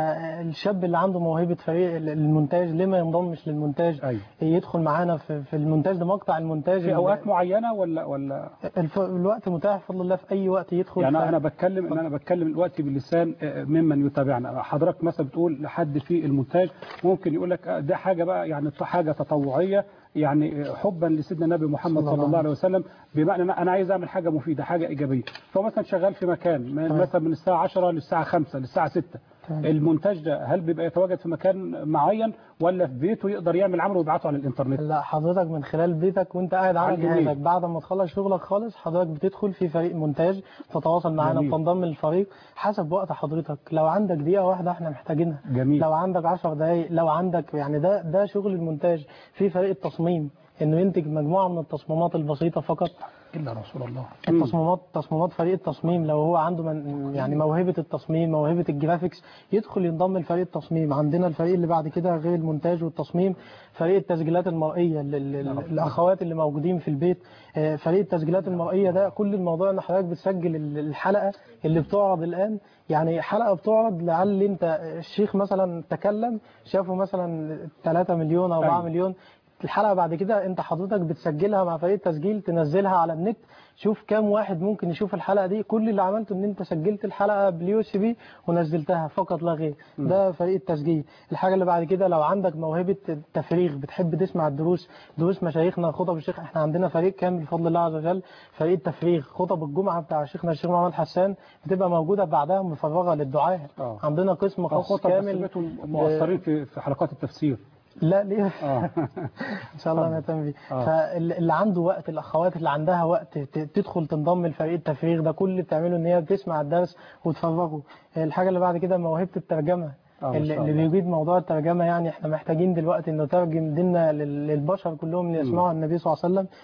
فالشاب اللي عنده موهبة فريق المونتاج ليه ما ينضمش للمونتاج؟ أيوة. يدخل معانا في في المونتاج ده، مقطع المونتاج في اوقات معينة ولا ولا الوقت متاح بفضل الله في اي وقت يدخل. يعني ف... انا بتكلم ان انا بتكلم دلوقتي باللسان ممن يتابعنا. حضرتك مثلا بتقول لحد في المونتاج ممكن يقول لك ده حاجة بقى يعني حاجة تطوعية، يعني حبا لسيدنا النبي محمد صلى الله عليه وسلم، بمعنى انا عايز اعمل حاجة مفيدة حاجة ايجابية، فمثلا شغال في مكان مثلا من الساعة عشرة للساعة خمسة للساعة ستة. المونتاج ده هل بيبقى يتواجد في مكان معين ولا في بيته يقدر يعمل عمله ويبعته على الانترنت؟ لا، حضرتك من خلال بيتك وانت قاعد على جهازك بعد ما تخلص شغلك خالص، حضرتك بتدخل في فريق مونتاج، تتواصل معانا وتنضم للفريق حسب وقت حضرتك. لو عندك دقيقة واحدة احنا محتاجينها. جميل. لو عندك عشر دقايق، لو عندك يعني ده ده شغل المونتاج. في فريق التصميم انه ينتج مجموعة من التصميمات البسيطة فقط. إلا رسول الله. التصميمات تصميمات فريق التصميم، لو هو عنده من يعني موهبة التصميم، موهبة الجرافيكس، يدخل ينضم لفريق التصميم. عندنا الفريق اللي بعد كده غير المونتاج والتصميم، فريق التسجيلات المرئية للأخوات اللي موجودين في البيت. فريق التسجيلات المرئية ده كل الموضوع ان حضرتك بتسجل الحلقة اللي بتعرض الآن، يعني حلقة بتعرض لعل انت الشيخ مثلا تكلم شافوا مثلا ثلاثة مليون أو أربعة مليون، الحلقة بعد كده انت حضرتك بتسجلها مع فريق التسجيل، تنزلها على النت، شوف كام واحد ممكن يشوف الحلقة دي. كل اللي عملته ان انت سجلت الحلقة باليو اس بي ونزلتها فقط لا غير. ده فريق التسجيل. الحاجة اللي بعد كده لو عندك موهبة التفريغ، بتحب تسمع الدروس، دروس مشايخنا، خطب الشيخ، احنا عندنا فريق كامل بفضل الله عز وجل، فريق التفريغ. خطب الجمعة بتاع شيخنا الشيخ محمد حسان بتبقى موجودة بعدها مفرغة للدعاء. أوه. عندنا قسم خاص كامل. مؤثرين في في حلقات التفسير. لا ليه؟ آه. ان شاء الله نهتم بيه. آه. فاللي عنده وقت، الاخوات اللي عندها وقت تدخل تنضم لفريق التفريغ ده، كل اللي بتعمله ان هي بتسمع الدرس وتفرغه. الحاجه اللي بعد كده موهبه الترجمه. آه اللي, اللي بيجيد موضوع الترجمه، يعني احنا محتاجين دلوقتي ان نترجم ديننا للبشر كلهم اللي يسمعوا النبي صلى الله عليه وسلم.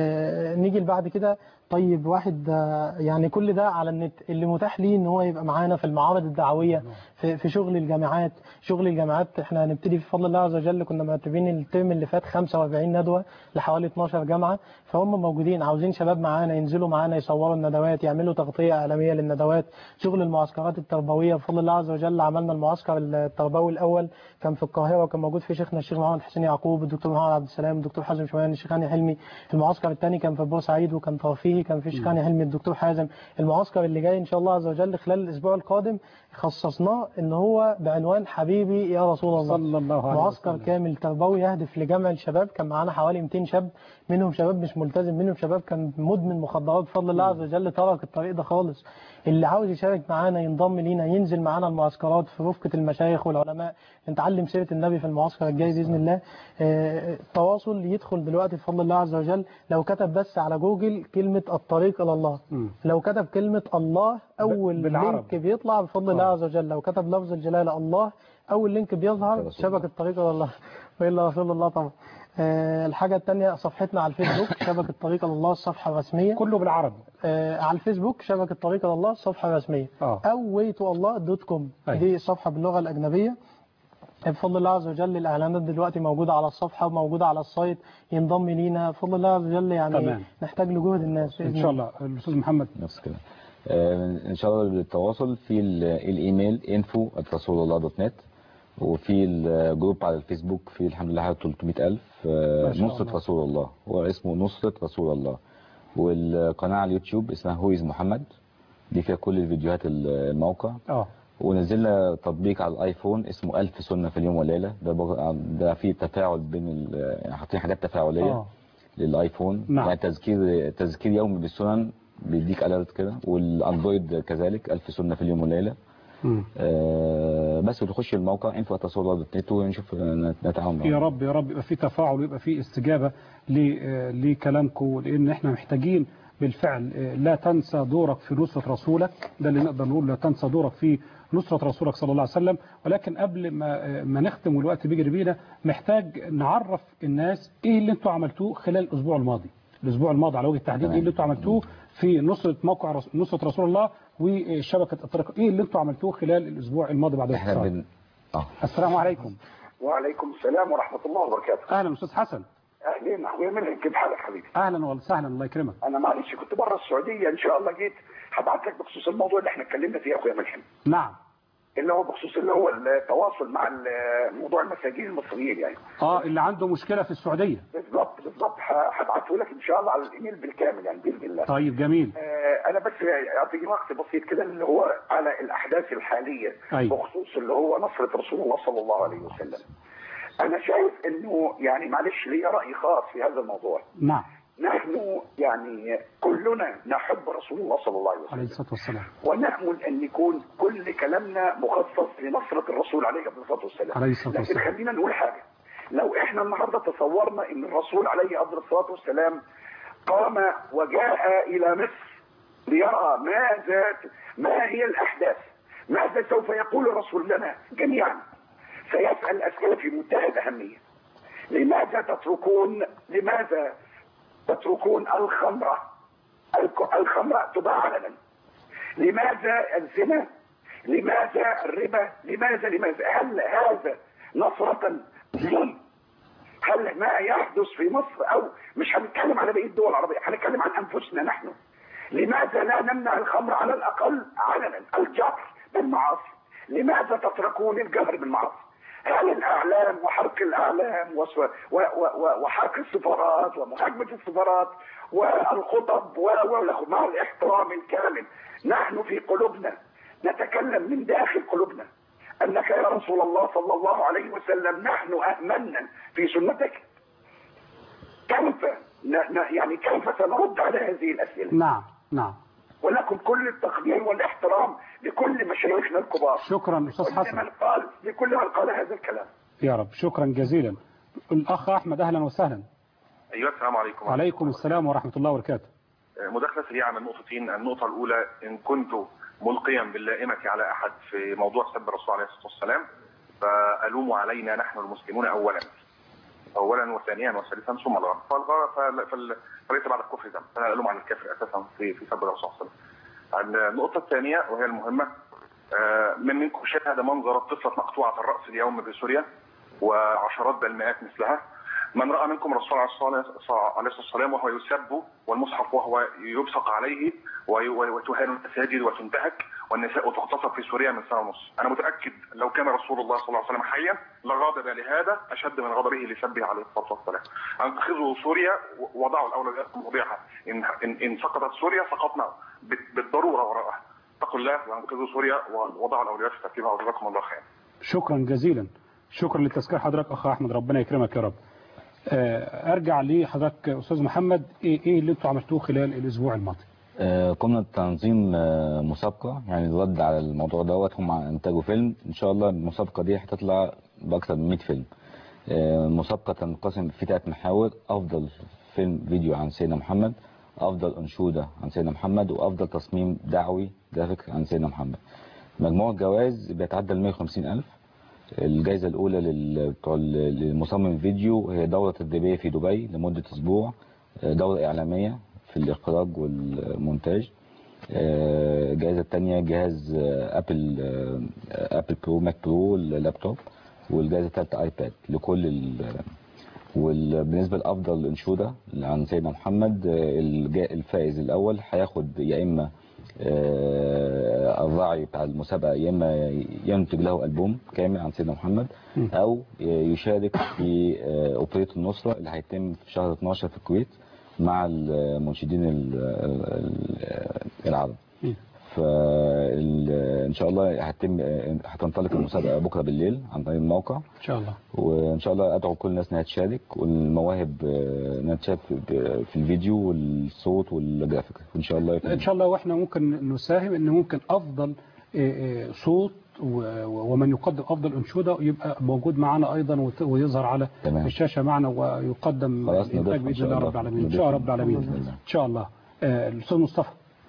آه نيجي بعد كده طيب واحد يعني كل ده على النت، اللي متاح ليه ان هو يبقى معانا في المعارض الدعويه، في, في شغل الجامعات. شغل الجامعات احنا هنبتدي بفضل الله عز وجل، كنا مرتبين الترم اللي فات خمسة وأربعين ندوه لحوالي اتناشر جامعه، فهم موجودين عاوزين شباب معانا ينزلوا معانا يصوروا الندوات، يعملوا تغطيه اعلاميه للندوات. شغل المعسكرات التربويه بفضل الله عز وجل، عملنا المعسكر التربوي الاول كان في القاهره، وكان موجود فيه شيخنا الشيخ محمد حسين يعقوب، الدكتور محمد عبد السلام، الدكتور حازم شومان، الشيخ هاني حلمي. المعسكر الثاني كان في بورسعيد وكان ترفيهي، كان في الشيخ هاني حلمي الدكتور حازم. المعسكر اللي جاي ان شاء الله عز وجل خلال الاسبوع القادم خصصناه ان هو بعنوان حبيبي يا رسول الله صلى الله عليه معسكر وسلم. كامل تربوي يهدف لجمع الشباب. كان معانا حوالي مئتين شاب، منهم شباب مش ملتزم، منهم شباب كان مدمن مخدرات بفضل الله عز وجل ترك الطريق ده خالص. اللي عاوز يشارك معانا ينضم لينا ينزل معانا المعسكرات في رفقة المشايخ والعلماء نتعلم سيرة النبي في المعسكر الجاي بإذن الله. التواصل يدخل دلوقتي بفضل الله عز وجل، لو كتب بس على جوجل كلمة الطريق إلى الله، لو كتب كلمة الله أول لينك بيطلع بفضل الله عز وجل، لو كتب لفظ الجلالة الله أول لينك بيظهر شبكة الطريق إلى الله وإلا رسول الله طبعا. أه الحاجة الثانية صفحتنا على الفيسبوك شبكة طريق إلى الله الصفحة الرسمية كله بالعربي. أه على الفيسبوك شبكة طريق إلى الله الصفحة الرسمية أوه. أو ويتو الله دوت كوم دي صفحة باللغة الأجنبية. بفضل الله عز وجل الإعلانات دلوقتي موجودة على الصفحة وموجودة على السايت، ينضم لينا بفضل الله عز وجل. يعني تمام. نحتاج لجهد الناس إن شاء الله. الأستاذ محمد نفس كده إن شاء الله بالتواصل في الإيميل انفو ات رسول الله دوت نت، وفي الجروب على الفيسبوك في الحمد لله حوالي ثلاثمائة ألف نصرة رسول الله، هو اسمه نصرة رسول الله. والقناة على اليوتيوب اسمها هويز محمد، دي فيها كل الفيديوهات الموقع. اه ونزلنا تطبيق على الايفون اسمه ألف سنة في اليوم والليلة، ده ده فيه تفاعل بين يعني حاطين حاجات تفاعلية اه للايفون. نعم. يعني تذكير تذكير يومي بالسنن بيديك اليرت كده، والاندرويد كذلك ألف سنة في اليوم والليلة. آه بس وتخش الموقع انفو ات رسول الله دوت نت ونشوف نتعاون معاهم. يا رب يا رب يبقى في تفاعل ويبقى في استجابه لكلامكم، لان احنا محتاجين بالفعل. لا تنسى دورك في نصرة رسولك، ده اللي نقدر نقول، لا تنسى دورك في نصرة رسولك صلى الله عليه وسلم. ولكن قبل ما ما نختم والوقت بيجري بينا، محتاج نعرف الناس ايه اللي انتوا عملتوه خلال الاسبوع الماضي. الاسبوع الماضي على وجه التحديد ايه اللي انتوا عملتوه في نصرة موقع رس... نصرة رسول الله وشبكة الطريق، ايه اللي انتوا عملتوه خلال الاسبوع الماضي بعد الاتصال؟ بن... آه. السلام عليكم. وعليكم السلام ورحمة الله وبركاته. اهلا استاذ حسن. اهلين اخويا منعم، كيف حالك حبيبي؟ اهلا وسهلا الله يكرمك. انا معلش كنت بره السعودية، ان شاء الله جيت هبعت لك بخصوص الموضوع اللي احنا اتكلمنا فيه يا اخويا منعم. نعم. اللي هو بخصوص اللي هو التواصل مع موضوع المساجين المصريين يعني. اه اللي عنده مشكلة في السعودية. بالضبط بالضبط، هبعته لك ان شاء الله على الايميل بالكامل يعني باذن الله. طيب جميل. آه انا بس اعطيك وقت بسيط كده اللي هو على الاحداث الحالية. أيوة. بخصوص اللي هو نصرة رسول الله صلى الله عليه وسلم. انا شايف انه يعني معلش لي راي خاص في هذا الموضوع. نعم. نحن يعني كلنا نحب رسول الله صلى الله عليه وسلم عليه الصلاة والسلام، ونأمل أن يكون كل كلامنا مخصص لنصرة الرسول عليه الصلاة والسلام. عليه الصلاة والسلام. لكن خلينا نقول حاجة، لو احنا النهاردة تصورنا أن الرسول عليه الصلاة والسلام قام وجاء إلى مصر ليرى ماذا ما هي الأحداث، ماذا سوف يقول الرسول لنا جميعا، سيسأل أسئلة في منتهى الأهمية. لماذا تتركون لماذا تتركون الخمرة الخمرة تباع علنا؟ لماذا الزنا؟ لماذا الربا؟ لماذا لماذا هل هذا نصرة لي؟ هل ما يحدث في مصر، او مش هنتكلم على بقية الدول العربية، هنتكلم عن انفسنا نحن، لماذا لا نمنع الخمر على الاقل علنا؟ الجهر بالمعاصي، لماذا تتركون الجهر بالمعاصي؟ هل الأعلام وحرق الأعلام وحرق السفارات ومهاجمة السفارات والخطب مع الاحترام الكامل، نحن في قلوبنا نتكلم من داخل قلوبنا أنك يا رسول الله صلى الله عليه وسلم نحن أأمنا في سنتك، كيف يعني كيف سنرد على هذه الأسئلة؟ نعم نعم. ولكم كل التقدير والاحترام لكل مشايخنا الكبار. شكرا استاذ حسن. لمن قال لكل من قال هذا الكلام. يا رب شكرا جزيلا. الاخ احمد اهلا وسهلا. ايوه السلام عليكم. وعليكم السلام ورحمه الله وبركاته. مداخله سريعه من نقطتين، النقطه الاولى ان كنت ملقيا باللائمه على احد في موضوع سب الرسول عليه الصلاه والسلام فالوموا علينا نحن المسلمون اولا اولا وثانيا وثالثا ثم الغرب، فالغرب فليس بعد الكفر ذنب، فانا الوم على الكافر اساسا في في سب الرسول صلى الله عليه وسلم. النقطه الثانيه وهي المهمه، من منكم شاهد منظر الطفله مقطوعه الراس اليوم بسوريا وعشرات بل مئات مثلها؟ من راى منكم الرسول عليه الصلاه والسلام وهو يسب والمصحف وهو يبصق عليه وتهان المساجد وتنتهك والنساء تغتصب في سوريا من سنه ونص؟ انا متاكد لو كان رسول الله صلى الله عليه وسلم حيا لغضب لهذا اشد من غضبه لسبه عليه الصلاه والسلام. انقذوا سوريا وضعوا الاولويات الموضوعه، ان ان, إن سقطت سوريا سقطنا بالضروره وراءها. اتقوا الله وانقذوا سوريا ووضعوا الاولويات في ترتيبها وجزاكم الله خيرا. شكرا جزيلا. شكرا لتذكير حضرتك اخ احمد، ربنا يكرمك يا رب. ارجع لحضرتك استاذ محمد، ايه ايه اللي انتوا عملتوه خلال الاسبوع الماضي؟ قمنا بتنظيم مسابقة يعني الرد على الموضوع دوت. هم انتجوا فيلم، ان شاء الله المسابقة دي هتطلع باكثر من مئة فيلم. المسابقة تنقسم في ثلاث محاور: افضل فيلم فيديو عن سيدنا محمد، افضل انشودة عن سيدنا محمد، وافضل تصميم دعوي جرافيك عن سيدنا محمد. مجموع الجوائز بيتعدى ال مئة وخمسين ألف. الجائزة الأولى للمصمم فيديو هي دورة تدريبية في دبي لمدة أسبوع، دورة إعلامية في الإخراج والمونتاج. الجائزة الثانية جهاز أبل أبل برو ماك برو اللابتوب، والجائزة الثالثة آيباد لكل ال... وبالنسبة لأفضل أنشودة عن سيدنا محمد، الفائز الأول هياخد يا إما الراعي بتاع المسابقة، يا اما ينتج له ألبوم كامل عن سيدنا محمد، او يشارك في اوبرية النصرة اللي هيتم في شهر اتناشر في الكويت مع المنشدين العرب. فان شاء الله هتم هتنطلق المسابقة بكرة بالليل عن طريق الموقع ان شاء الله. وان شاء الله ادعو كل الناس انها تشارك، والمواهب انها تشارك في الفيديو والصوت والجرافيك ان شاء الله. ان شاء الله. واحنا ممكن نساهم ان ممكن افضل صوت ومن يقدم افضل انشوده يبقى موجود معنا ايضا ويظهر على تمام. الشاشه معنا ويقدم الانتاج باذن الله رب العالمين. ان شاء الله رب العالمين ان شاء الله. الاستاذ مصطفى،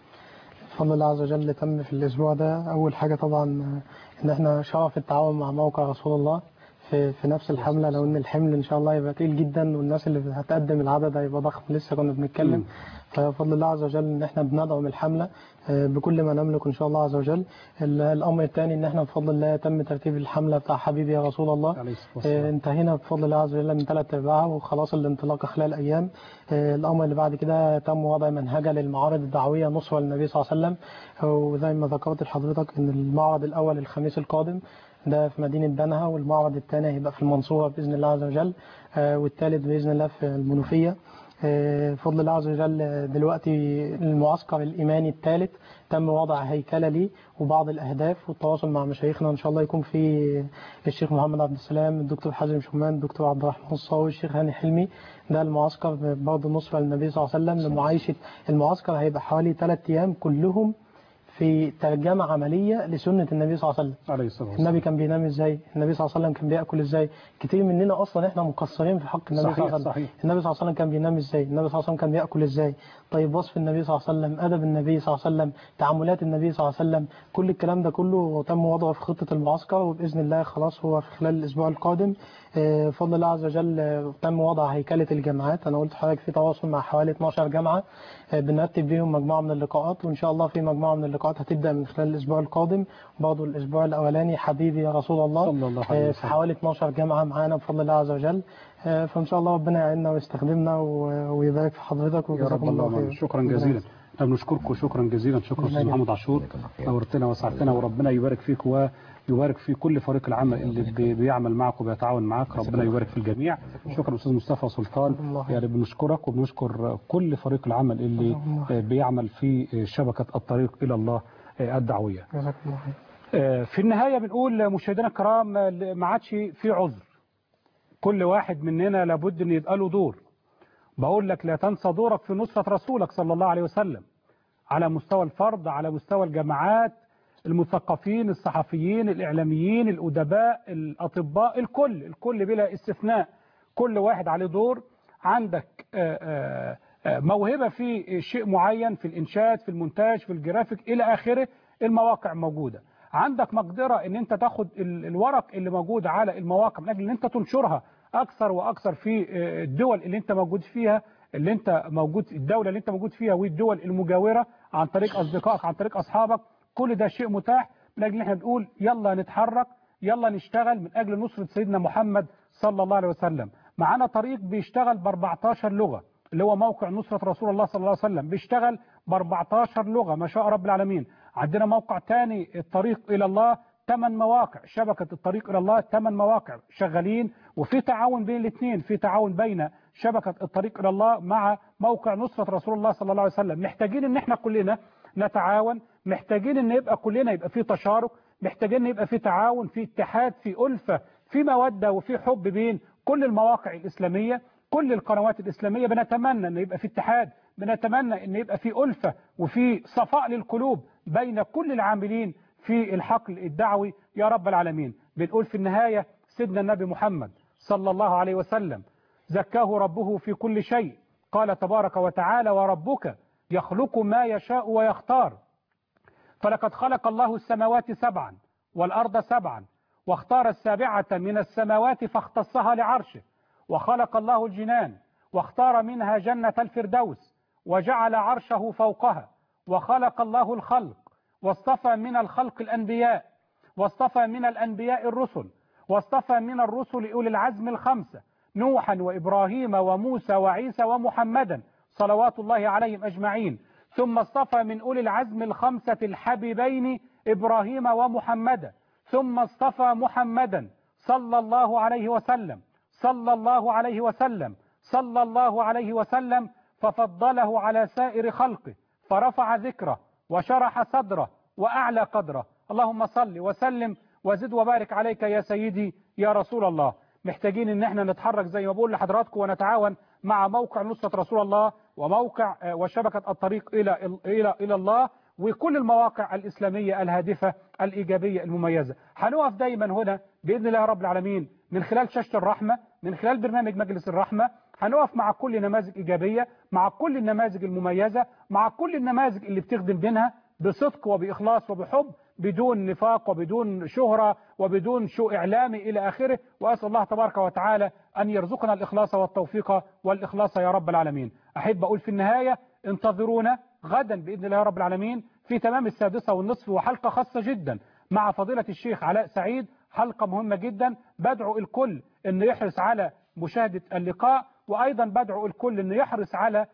بفضل الله عز وجل تم في الاسبوع ده اول حاجه طبعا ان احنا شرف التعاون مع موقع رسول الله في في نفس الحمله، لو ان الحمل ان شاء الله يبقى تقيل جدا والناس اللي هتقدم العدد هيبقى ضخم لسه كنا بنتكلم. فبفضل الله عز وجل ان احنا بندعم الحمله بكل ما نملك ان شاء الله عز وجل. الامر الثاني ان احنا بفضل الله تم ترتيب الحمله بتاع حبيبي يا رسول الله، انتهينا بفضل الله عز وجل من ثلاث ارباعها وخلاص الانطلاقه خلال ايام. الامر اللي بعد كده تم وضع منهجه للمعارض الدعويه نصره للنبي صلى الله عليه وسلم، وزي ما ذكرت لحضرتك ان المعرض الاول الخميس القادم ده في مدينة بنها، والمعرض الثاني هيبقى في المنصورة بإذن الله عز وجل، والثالث بإذن الله في المنوفية. بفضل الله عز وجل دلوقتي المعسكر الإيماني الثالث تم وضع هيكلة ليه وبعض الأهداف والتواصل مع مشايخنا إن شاء الله. يكون في الشيخ محمد عبد السلام، الدكتور حازم شومان، الدكتور عبد الرحمن الصاوي، الشيخ هاني حلمي. ده المعسكر برضه نصرة للنبي صلى الله عليه وسلم لمعايشة. المعسكر هيبقى حوالي ثلاث أيام كلهم في ترجمة عملية لسنة النبي صلى الله عليه وسلم. عليه الصلاة والسلام. النبي كان بينام ازاي؟ النبي صلى الله عليه وسلم كان بيأكل ازاي؟ كتير مننا اصلا احنا مقصرين في حق النبي صلى الله عليه وسلم. صحيح. النبي صلى الله عليه وسلم كان بينام ازاي؟ النبي صلى الله عليه وسلم كان بيأكل ازاي؟ طيب وصف النبي صلى الله عليه وسلم، ادب النبي صلى الله عليه وسلم، تعاملات النبي صلى الله عليه وسلم، كل الكلام ده كله تم وضعه في خطة المعسكر، وبإذن الله خلاص هو في خلال الاسبوع القادم بفضل الله عز وجل تم وضع هيكلة الجامعات. انا قلت حضرتك في تواصل مع حوالي اتناشر جامعة بنرتب ليهم مجموعة من اللقاءات، وان شاء الله في مجموعة من اللقاءات هتبدأ من خلال الاسبوع القادم. برضه الاسبوع الاولاني حبيبي يا رسول الله, الله في حوالي اتناشر جامعة معانا بفضل الله عز وجل. فان شاء الله ربنا يعيننا ويستخدمنا ويبارك في حضرتك وجزاكم الله خير. شكرا جزيلا. احنا بنشكركم شكرا جزيلا. شكرا استاذ محمد عاشور، نورتنا وسعدتنا، وربنا يبارك فيك ويبارك في كل فريق العمل اللي بيعمل معك وبيتعاون معك. ربنا يبارك في الجميع. شكرا استاذ مصطفى سلطان، يعني بنشكرك وبنشكر كل فريق العمل اللي بيعمل في شبكة الطريق إلى الله الدعوية. في النهاية بنقول مشاهدينا الكرام ما عادش في عذر، كل واحد مننا لابد ان يبقى له دور. بقول لك لا تنسى دورك في نصرة رسولك صلى الله عليه وسلم، على مستوى الفرد، على مستوى الجماعات، المثقفين، الصحفيين، الإعلاميين، الأدباء، الأطباء، الكل الكل بلا استثناء. كل واحد عليه دور. عندك موهبة في شيء معين، في الإنشاد، في المونتاج، في الجرافيك إلى آخره، المواقع موجودة. عندك مقدرة ان انت تاخد الورق اللي موجود على المواقع من اجل ان انت تنشرها اكثر واكثر في الدول اللي انت موجود فيها، اللي انت موجود الدولة اللي انت موجود فيها والدول المجاورة، عن طريق اصدقائك، عن طريق اصحابك. كل ده شيء متاح من اجل ان احنا بنقول يلا نتحرك، يلا نشتغل من اجل نصرة سيدنا محمد صلى الله عليه وسلم. معانا طريق بيشتغل ب أربعتاشر لغة، اللي هو موقع نصرة رسول الله صلى الله عليه وسلم، بيشتغل ب أربعتاشر لغة ما شاء رب العالمين. عندنا موقع تاني الطريق إلى الله، ثمان مواقع، شبكة الطريق إلى الله ثمان مواقع شغالين، وفي تعاون بين الاثنين، في تعاون بين شبكة الطريق إلى الله مع موقع نصرة رسول الله صلى الله عليه وسلم. محتاجين ان احنا كلنا نتعاون، محتاجين ان يبقى كلنا يبقى في تشارك، محتاجين ان يبقى في تعاون، في اتحاد، في ألفة، في مودة وفي حب بين كل المواقع الإسلامية، كل القنوات الإسلامية. بنتمنى ان يبقى في اتحاد بنتمنى ان يبقى في ألفة وفي صفاء للقلوب بين كل العاملين في الحقل الدعوي يا رب العالمين. بنقول في النهاية سيدنا النبي محمد صلى الله عليه وسلم زكاه ربه في كل شيء، قال تبارك وتعالى وربك يخلق ما يشاء ويختار، فلقد خلق الله السماوات سبعا والأرض سبعا واختار السابعة من السماوات فاختصها لعرشه، وخلق الله الجنان واختار منها جنة الفردوس وجعل عرشه فوقها، وخلق الله الخلق واصطفى من الخلق الأنبياء واصطفى من الأنبياء الرسل واصطفى من الرسل أولي العزم الخمسة نوحا وإبراهيم وموسى وعيسى ومحمدا صلوات الله عليهم أجمعين، ثم اصطفى من أولي العزم الخمسة الحبيبين إبراهيم ومحمدا، ثم اصطفى محمدا صلى الله عليه وسلم صلى الله عليه وسلم صلى الله عليه وسلم ففضله على سائر خلقه فرفع ذكره وشرح صدره وأعلى قدره. اللهم صل وسلم وزد وبارك عليك يا سيدي يا رسول الله. محتاجين ان احنا نتحرك زي ما بقول لحضراتكم ونتعاون مع موقع نصرة رسول الله وموقع وشبكة الطريق إلى إلى إلى الله وكل المواقع الإسلامية الهادفة الإيجابية المميزة. هنقف دايما هنا بإذن الله رب العالمين من خلال شاشة الرحمة، من خلال برنامج مجلس الرحمة، هنقف مع كل نماذج إيجابية، مع كل النماذج المميزة، مع كل النماذج اللي بتخدم دينها بصدق وبإخلاص وبحب، بدون نفاق وبدون شهرة وبدون شو إعلامي إلى آخره. وأسأل الله تبارك وتعالى أن يرزقنا الإخلاص والتوفيق والإخلاص يا رب العالمين. أحب أقول في النهاية انتظرونا غدا بإذن الله رب العالمين في تمام السادسة والنصف وحلقة خاصة جدا مع فضيلة الشيخ علاء سعيد، حلقة مهمة جدا. بدعو الكل أن يحرص على مشاهدة اللقاء، وأيضا بدعو الكل أن يحرص على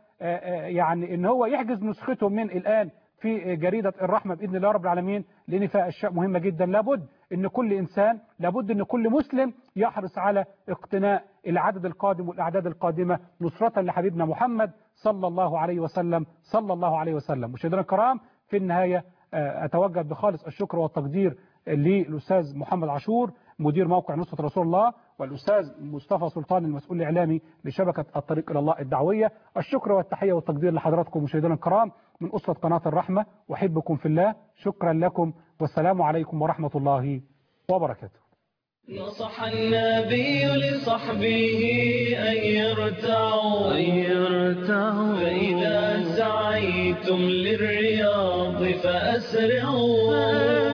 يعني أن هو يحجز نسخته من الآن في جريدة الرحمة بإذن الله رب العالمين، لأن فيها أشياء مهمة جدا. لابد أن كل إنسان، لابد أن كل مسلم يحرص على اقتناء العدد القادم والأعداد القادمة نصرة لحبيبنا محمد صلى الله عليه وسلم صلى الله عليه وسلم. مشاهدينا الكرام، في النهاية أتوجه بخالص الشكر والتقدير للأستاذ محمد عاشور مدير موقع نصرة رسول الله، والأستاذ مصطفى سلطان المسؤول الإعلامي لشبكة الطريق إلى الله الدعوية. الشكر والتحية والتقدير لحضراتكم مشاهدينا الكرام من أسرة قناة الرحمة، وأحبكم في الله. شكرا لكم والسلام عليكم ورحمة الله وبركاته. نصح النبي لصحبه أن يرتعوا أن يرتعوا فإذا سعيتم للرياض فأسرعوا.